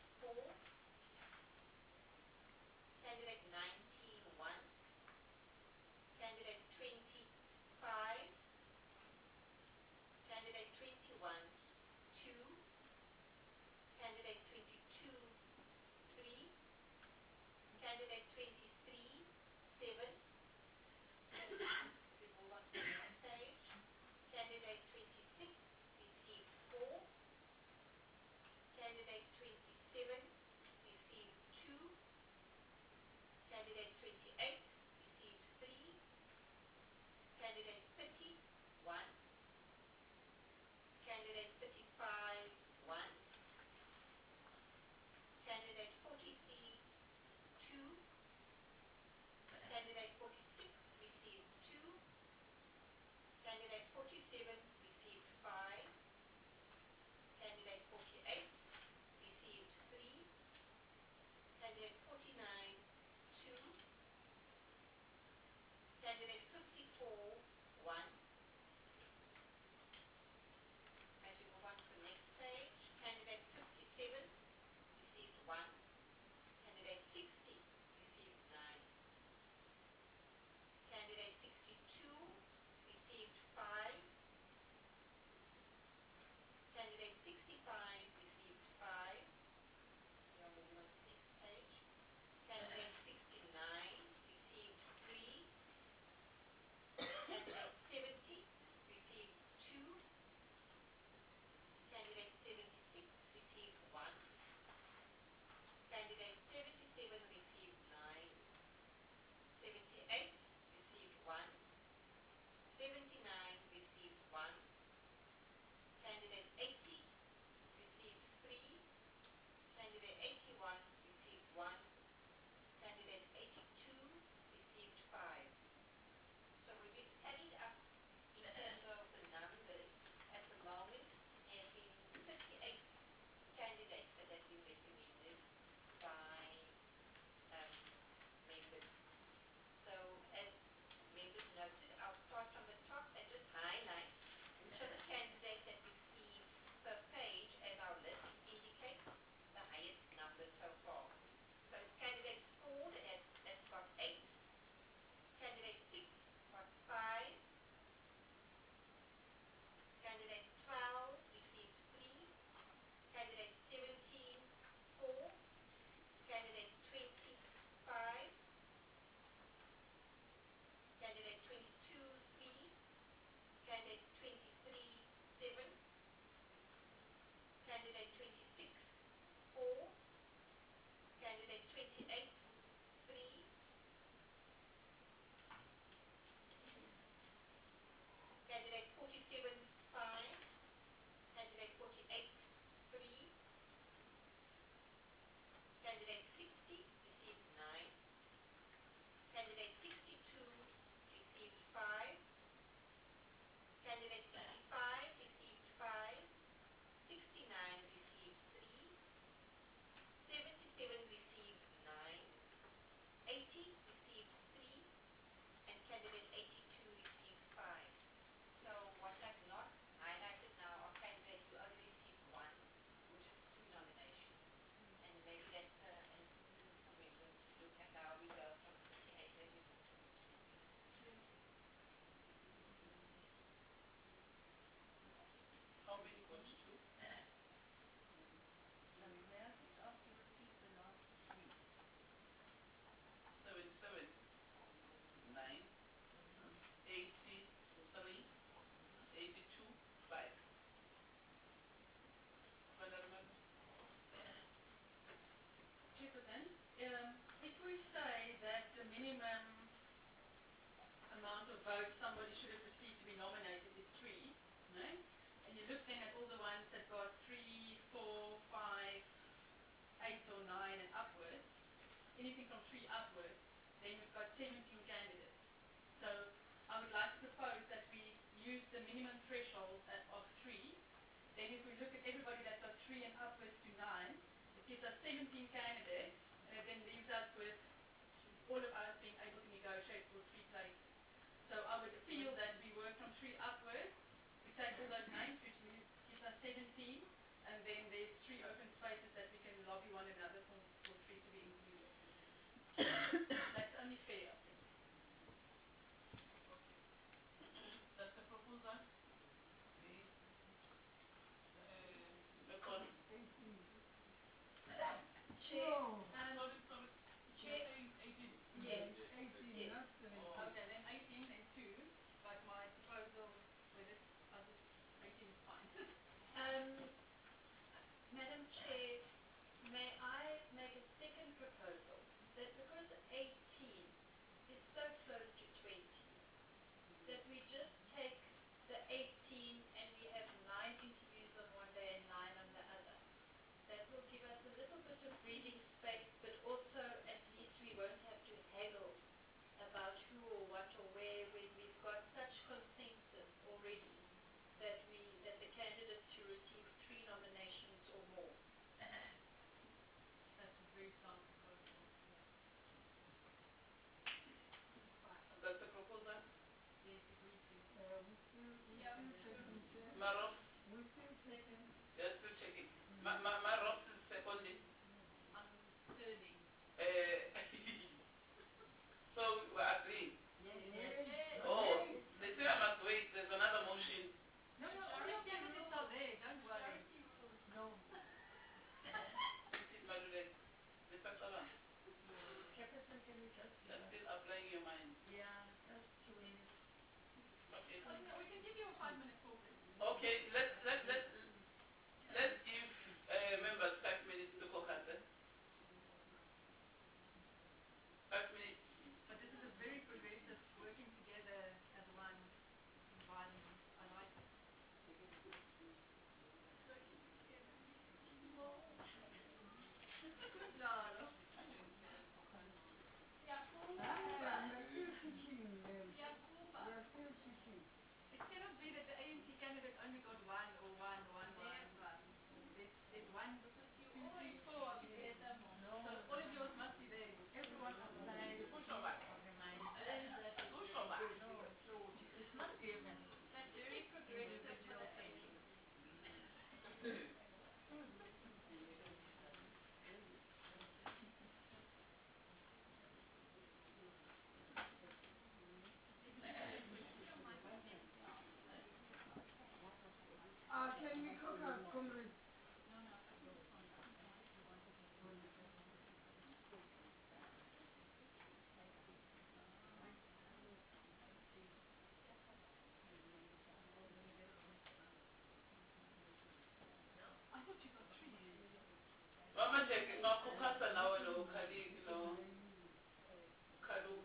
anything from 3 upwards, then we've got 17 candidates. So I would like to propose that we use the minimum threshold of 3. Then if we look at everybody that's got 3 and upwards to 9, it gives us 17 candidates, and it then leaves us with all of us being able to negotiate for 3 places. So I would feel that we work from 3 upwards, we take all those names, which gives us 17, and then there's 3 open spaces that we can lobby one another for 3 to be included. That's only fair, I think. That's the proposal. Record. Chair, Oh, Sorry. Chair, You're saying 18. yes, 18, not 17. Okay, then 18 and 2, but my proposal with it, 18 is fine. Madam Chair, may I make a second proposal? That because 18 is so close to 20, that we just take the 18 and we have 9 interviews on one day and 9 on the other. That will give us a little bit of breathing space, but also at least we won't have to haggle about who or what or where when we've got such consensus already that the candidates who receive 3 nominations or more. That's a very sound proposal. That's the proposal. Yes, agreed to. We still checking, Chair. Marof, We still checking. you're still checking. Marof is seconded. I'm turning. So we're agreeing. Yes. Oh, they say I must wait. There's another motion. No, all your candidates are there, don't worry. No. Mrs. Madule, Mr. Salam, Chairperson, can we just you're still applying your mind. Yeah, just 2 minutes. Okay. We can give you a 5-minute talk. Okay, let's give members 5 minutes to caucus. 5 minutes. But this is a very progressive working together as one environment. I like it. No. We're still teaching them. Yeah, We're still teaching. it cannot be that the ANC candidate only got 1 or 1. There's 1, 2, 3, 4 together. No. So all of yours must be there. Everyone applies. It's not given. That's very progressive for the ANC. Can we caucus, comrades? I thought you got 3. Mama checking my caucus now, Kali, Kalu.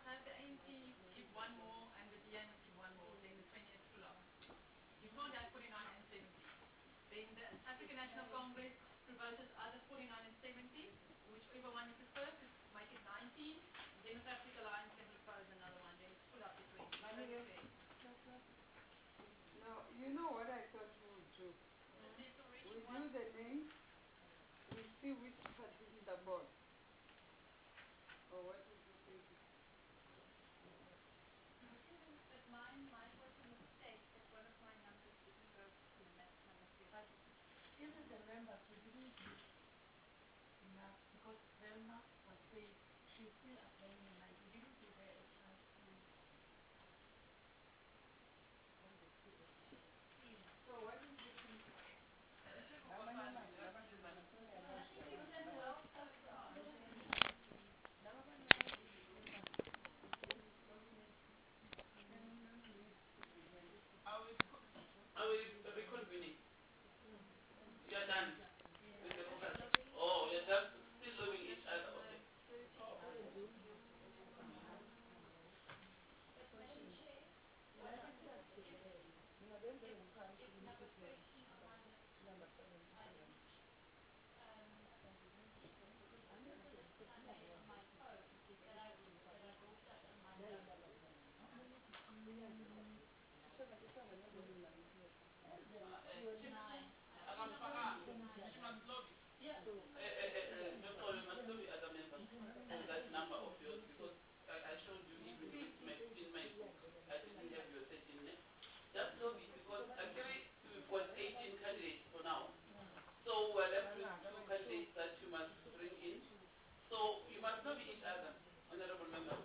have the ANC give one more and the DA must give one more, then the 20 is full up. You can't have 49 and 70. Then the African National Congress proposes either 49 and 70, whichever one you prefer, to make it 19. Democratic Alliance can propose another one, then it's full up to 20. Now, you know what I thought we would do? There's already We one. do the names, we see which party supports. Or what do you think? But mine was a mistake that one of my numbers didn't go through. That's my mistake. But even the members, we didn't give enough because Velma was saying she's still applying the night. We didn't give her a chance to hold the two positions. So what is this? How many months? I think you've done well so far. Are we reconvening? You're done with the caucus? Oh, you're just still loving each other, okay. But Madam Chair, what happens if number 20 is the one that I don't, because this is the list that I made on my phone, that I brought up on my notes. Nine. She must lobby. No, you must lobby other members on that number of yours because I showed you even in my book. I didn't have your 13 name. Just lobby because actually we've got 18 candidates for now. So we're left with 2 candidates that you must bring in. So you must lobby each other, honorable members.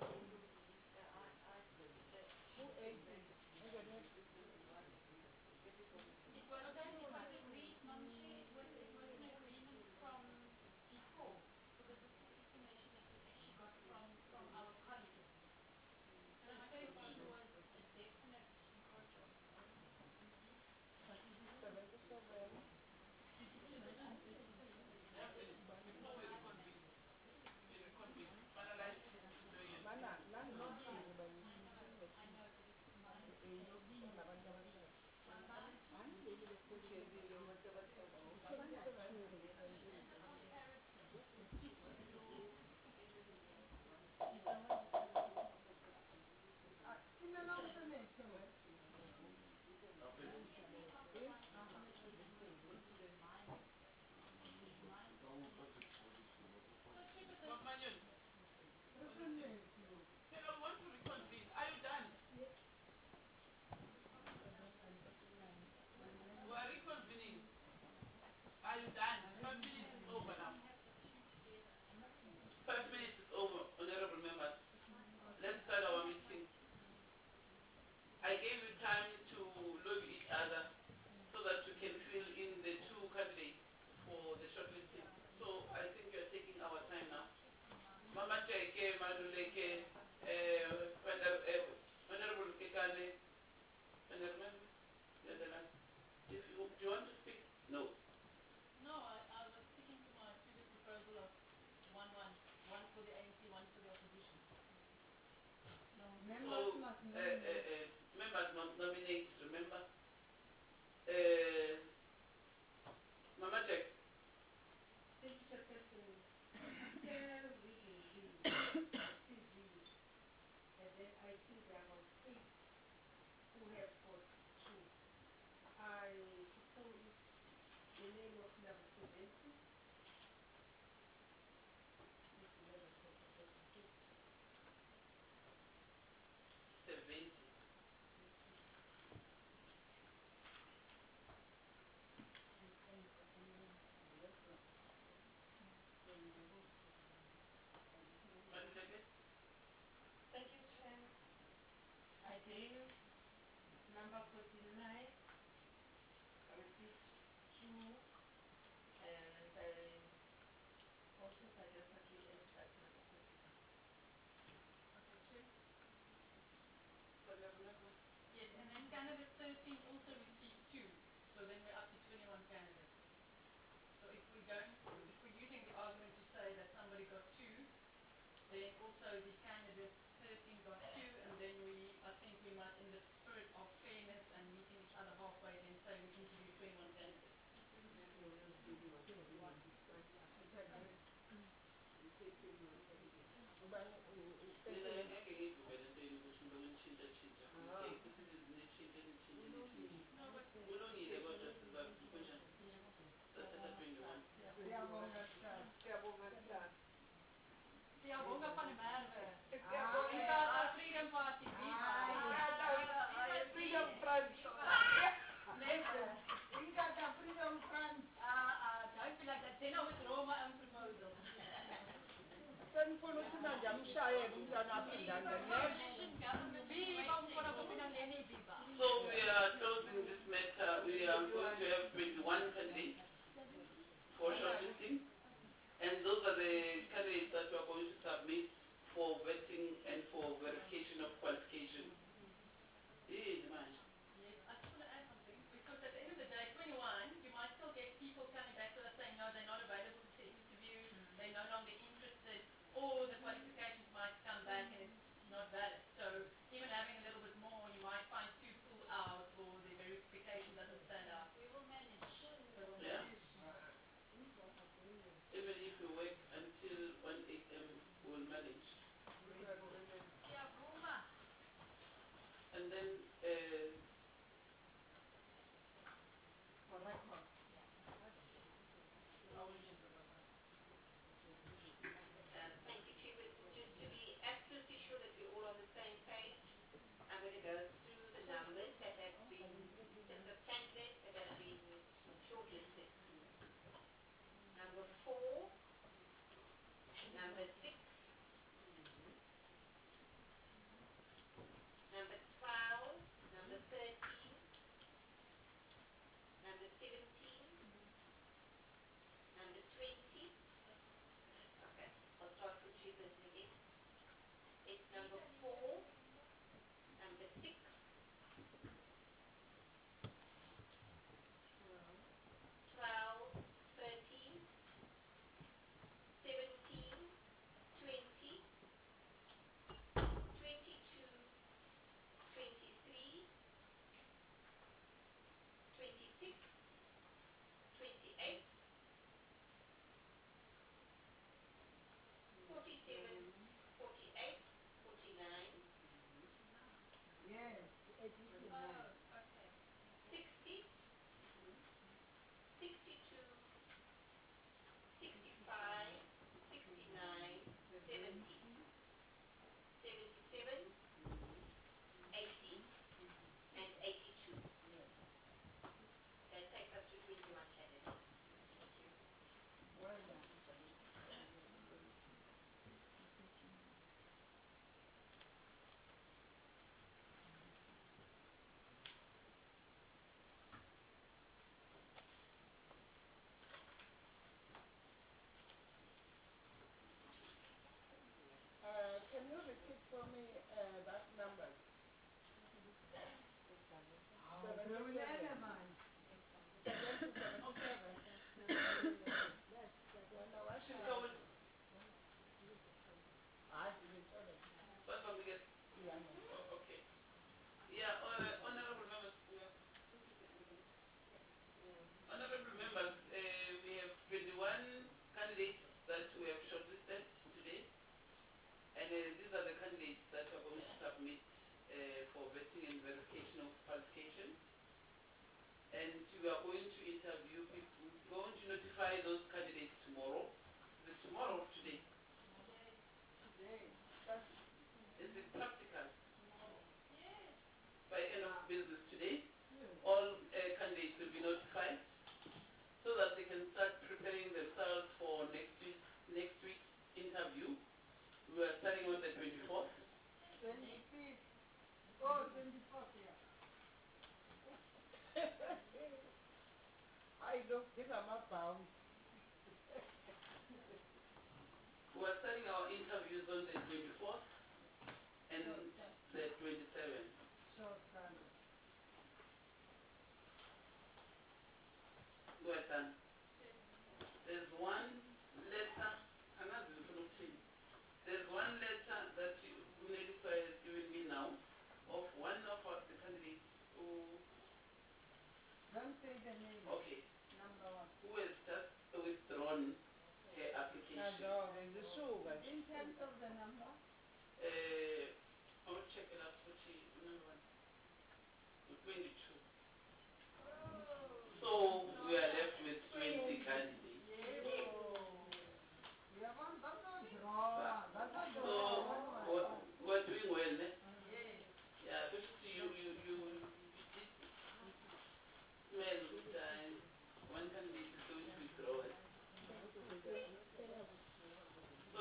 It was an agreement from before, because this is the information that we actually got from our colleagues. So the 13 was a definite. Before we reconvene, finalize doing it. Mapanyoni, hey, I want to reconvene. Are you done? We are reconvening. Are you done? 5 minutes is over now. 5 minutes is over, honorable members. Let's start our meeting. I gave you time to lobby each other so that you can fill in the 2 candidates for the shortlisting. So I think you're taking our time now. Mama Cheke, Maduleke, Honorable Kekane, Honorable, you're the last. If you, do you want to speak? No. No, I was sticking to my previous proposal of 1-1. One for the ANC, one for the opposition. Members must nominate. Members must nominate, remember? Mama Jack. Thank you, Chairperson. After reading the CVs, and then I think there are about 8 who have got 2. I propose the name of number 70. If the members can support me, please. 70. And anyone, the rest of them, the vote. Which I agree. You say 21 candidates. Ubani Mina uqinisile. ngeke ngivumele entweni ukuthi ngibe ngishintsha-shintsha. Ah. Isizinda nitshintshe. No, but Kulungile kodwa kunjani? Sathatha 21. Siyabonga sir. Siyabonga Star. Siyabonga van der Merwe. Siyabonga. Inkatha Freedom Party. Freedom Front. Inkatha Freedom Front. Don't feel like that. Then I withdraw my own proposal. Senifuna ukuthi manje amshayele umntwana aphindanga Coalition government. Viva umfana Bominaleni, viva. So we are closing this matter. We are going to have 21 candidates for shortlisting. And those are the candidates that we are going to submit for vetting and for verification of qualification. Yes, I just want to add something because at the end of the day, 21, you might still get people coming back to us saying no, they're not available to interview, they're no longer interested, or the qualifications might come back and it's not valid. So even having a little bit more, you might find 2 pull out or the verification doesn't stand out. We will manage. Yeah. Even if we work until 1 a.m., we'll manage. And then Thank you, Chief. Just to be absolutely sure that we're all on the same page, I'm going to go through the numbers that have been, the candidates that have been shortlisted. Number 4, number 6, number 12, number 13, number 17, number 20. Okay, I'll start with chairperson again. It's number 4, number 6, 12, 13, 17, 20, 22, 23, 26, 28, 47, 48, 49, Yes, 89. 60, 62, 65, 69, 70, 77, 80, and 82. That takes us to 21 candidates. Thank you. Well done. Can you repeat for me that number? 77. she's going. What's on the get? Oh, okay. Yeah, honorable members. Honorable members, we have 21 candidates that we have shortlisted today. And these are the candidates that are going to submit for vetting and verification of qualification. And we are going to interview people. We're going to notify those candidates tomorrow. Is it tomorrow or today? Today. Is it practical? By end of business today, all candidates will be notified so that they can start preparing themselves for next week's interview. We are starting on the 24th. 25th. Oh, 24th, yeah. I don't think I'm about. We are starting our interviews on the 24th and the 27th. Sure, son. Well done. There's one letter, there's one letter that UNEDISA has given me now of one of the candidates who, Don't say the name. okay, Number 1. who has just application. In terms of the number, I will check it up, 40, number one, 22. So we are left with 20 candidates. we are on, that's not draw, that's not So draw. we're doing well, eh? Yes. Yeah, but you did well with one candidate is going to withdraw it. So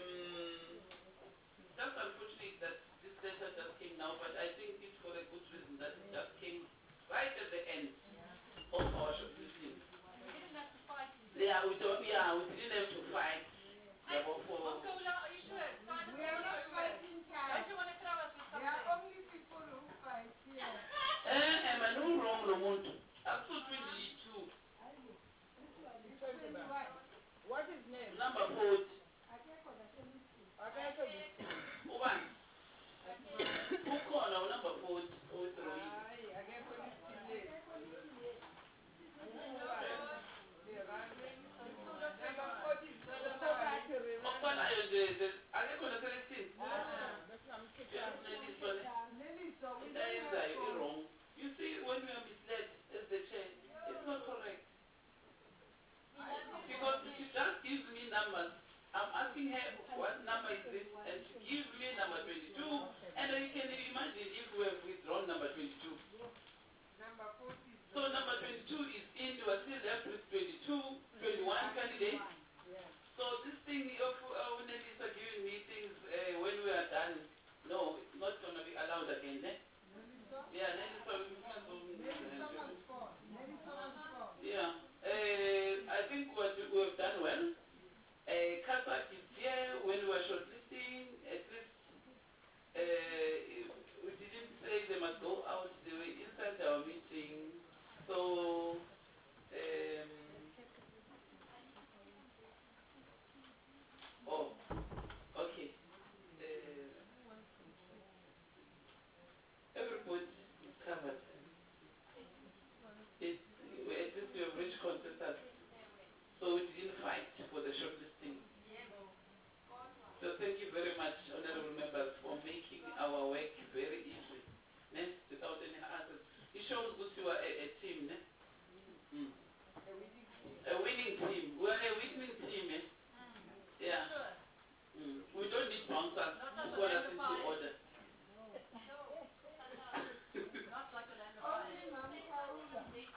just unfortunate that this letter just came now, but I think it's for a good reason that it just came right at the end of our shortlisting. We didn't have to fight. Yeah, we didn't have to fight. Hey, Yeah, but for Okola, are you sure? Fight We are not fighting Don't time. you want to throw us with There are something? only people who fight here. no wrong no muntu. Up to 22. What is name? Number 4. One. Ukhona number 4 othroyile. Hayi, akekho lisithile. Number 40 is not allowed. Oqalayo nje akekho na 13. Bese ngamkhipha. Nelisa, we Into don't ayenzayo have to. i-wrong. You see, when we are misled as the chair, it's not correct. Because she just gives me numbers. I'm asking her what number is this, and she gives me number 22. And then you can imagine if we have withdrawn number 22. Number 40 is So number 22 is in, you are still left with 22, 21 candidates. So this thing of Nelisa giving me things when we are done, no, it's not going to be allowed again. Eh? Nelisa? Yeah, Nelisa will Nelisa must fall. Nelisa must fall. Yeah, I think what we have done well. Kazakh is here when we were shortlisting. At least we didn't say they must go out. They were inside our meeting. So oh, okay. Everybody is covered. At least we have reached consensus. So we didn't fight for the shortlisting. So thank you very much, honorable members, for making our work very easy. Without any others. It shows that you are a team. A winning team. We are a winning team. Yeah. We don't need bouncers to call us into order. Not like a land of Only Namkaula.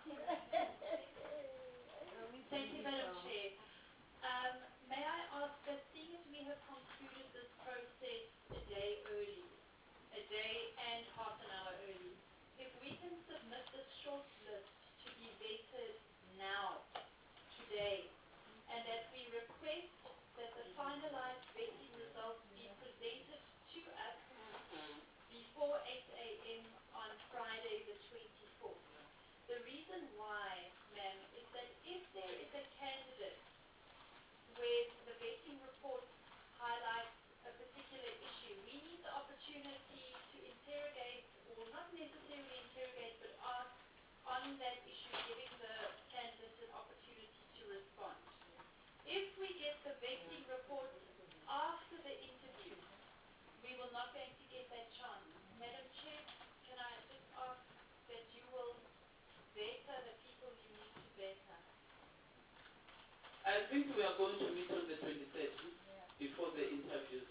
Thank you, Madam Chair. May I ask that seeing as we have concluded this process a day early, a day and half an hour early, if we can submit the short list to be vetted now, today, and that we request that the finalized vetting results be presented to us before 8 a.m. on Friday the 24th. The reason why, ma'am, is that if there is a candidate where the vetting report highlights a particular issue, we need the opportunity to interrogate, or not necessarily interrogate, but ask on that issue, giving the candidate an opportunity to respond. If we get the vetting report after the interview, we will not going to get that chance. Madam Chair, can I just ask that you will better the people you need to better? I think we are going to meet on the 23rd before the interviews.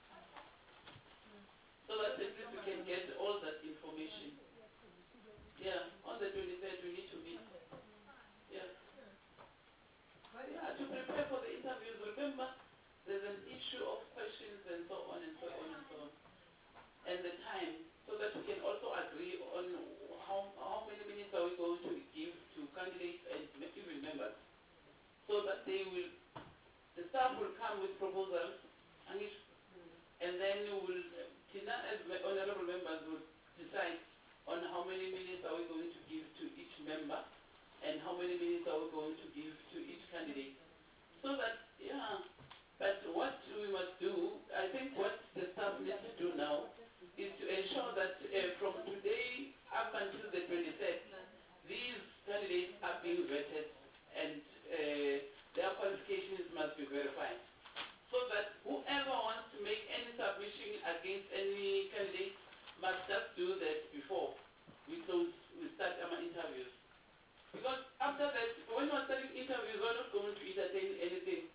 So that at least we can get all that information. Yeah, on the 23rd we need to meet. Yeah. Yeah, to prepare for the interviews. Remember, there's an issue of questions and so on and so on and so on. And the time, so that we can also agree on how many minutes are we going to give to candidates and even members. So that the staff will come with proposals, and then Tina as honorable members will decide on how many minutes are we going to give to each member, and how many minutes are we going to give to each candidate. So that, yeah, but what we must do, I think what the staff needs to do now is to ensure that from today up until the 23rd, these candidates are being vetted, and their qualifications must must be verified. So that whoever wants to make any submission against any candidate must just do that before we start our interviews. Because after that, when we're starting interviews, we're not going to entertain anything.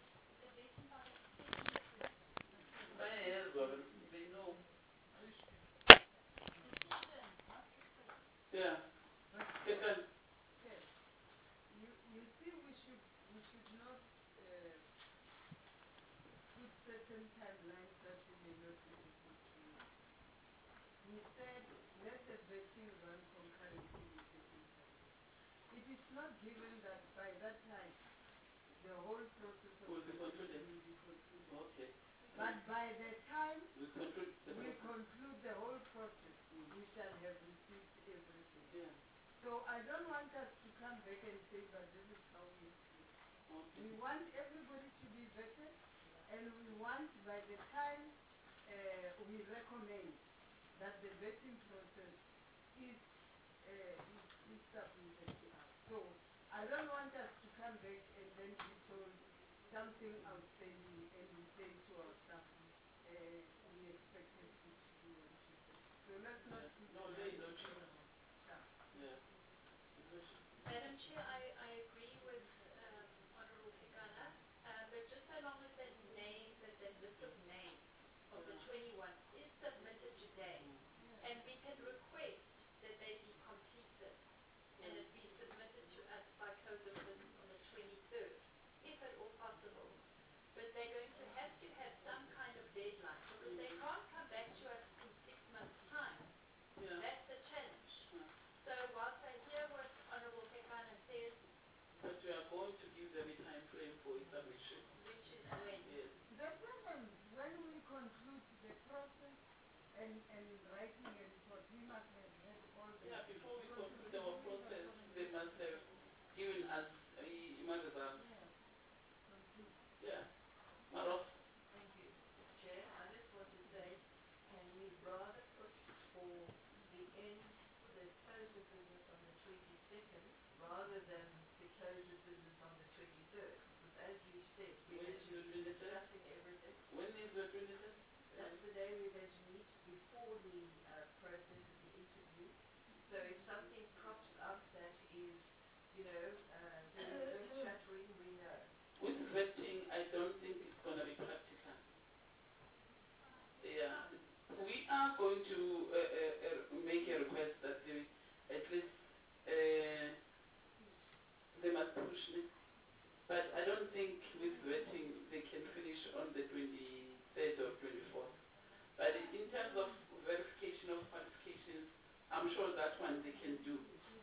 They know. Yeah. But, yes. You see, we should not put certain timelines that we may not be able to meet. We said, let the vetting run concurrently with the interview. It is not given that by that time, the whole process of Will be concluded. will be concluded. Okay. But by the time We conclude the we process. conclude the whole process, we shall have received everything. Yeah. So I don't want us to come back and say, but this is how we have to. Okay. We want everybody to be vetted, and we want by the time we recommend that the vetting process is submitted to us. So I don't want us to come back and then be told something outstanding and we say to our staff, we expected you to do 1, 2, 3. So let's not put No, the they hands don't. on our staff. Yeah. Madam Chair, I agree with Honorable Kekana, but just so long as that name, that list of names of the 21 is submitted today, and we can request that they be completed and it be submitted to us by close of business on the 23rd, if at all possible. But they're going to have some kind of deadline, because they can't come back to us in 6 months' time. Yeah. That's the challenge. Yeah. So whilst I hear what Honorable Kekana says, But we are going to give them a time frame for submission. which is when, Yes. The problem, when we conclude the process and writing a report, we must have had all the... Yeah, before we because conclude we our believe that process, so they many- must have given us a result. Yes, conclude. Yeah. Marof. Thank you. Chair, I just want to say, can we rather put for the close of business on the 22nd rather than the close of business on the 23rd? Because as you said, we're When going is to the be 23rd? discussing everything. When is the 23rd? That's the day we're going to meet before the process of the interview. So if something crops up that is, very earth-shattering, we know. With vetting, I don't think it's going to be practical. Yeah. We are going to make a request that they, at least they must push me. But I don't think with vetting they can finish on the 23rd or 24th. But in terms of verification of qualifications, I'm sure that one they can do.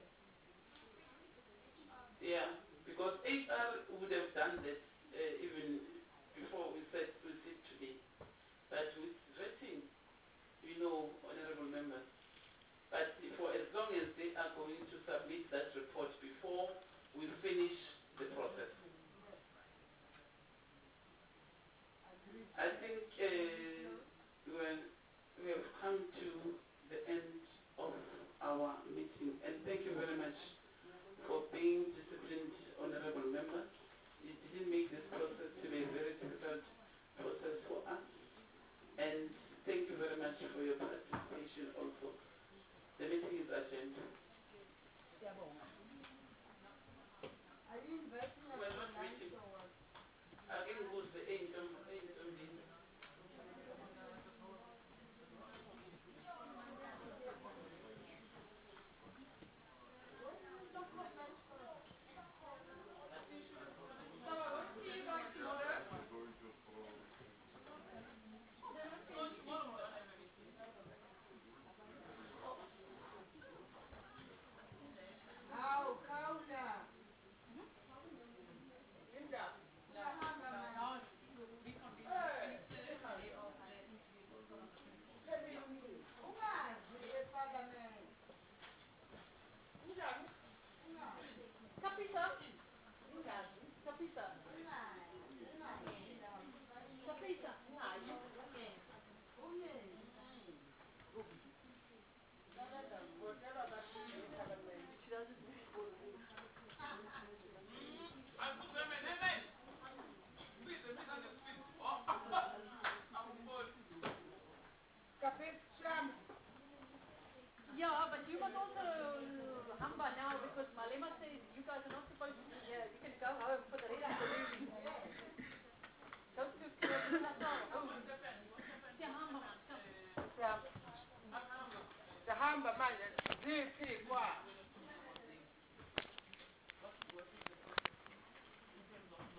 Yeah, because HR would have done that even before we sit today. But with vetting, honorable members, but for as long as they are going to submit that report before we finish the process. Agreed. I think we have come to the end of our meeting, and thank you very much for being disciplined, honorable members. You didn't make this process to be a very difficult process for us, and thank you very much for your participation also. The meeting is adjourned. Are you inviting us We're for not lunch waiting. or what? Again, who's the income? Yeah, but you must also hamba now because Malema says you guys are not supposed to be here. You can go home for the rest of the evening.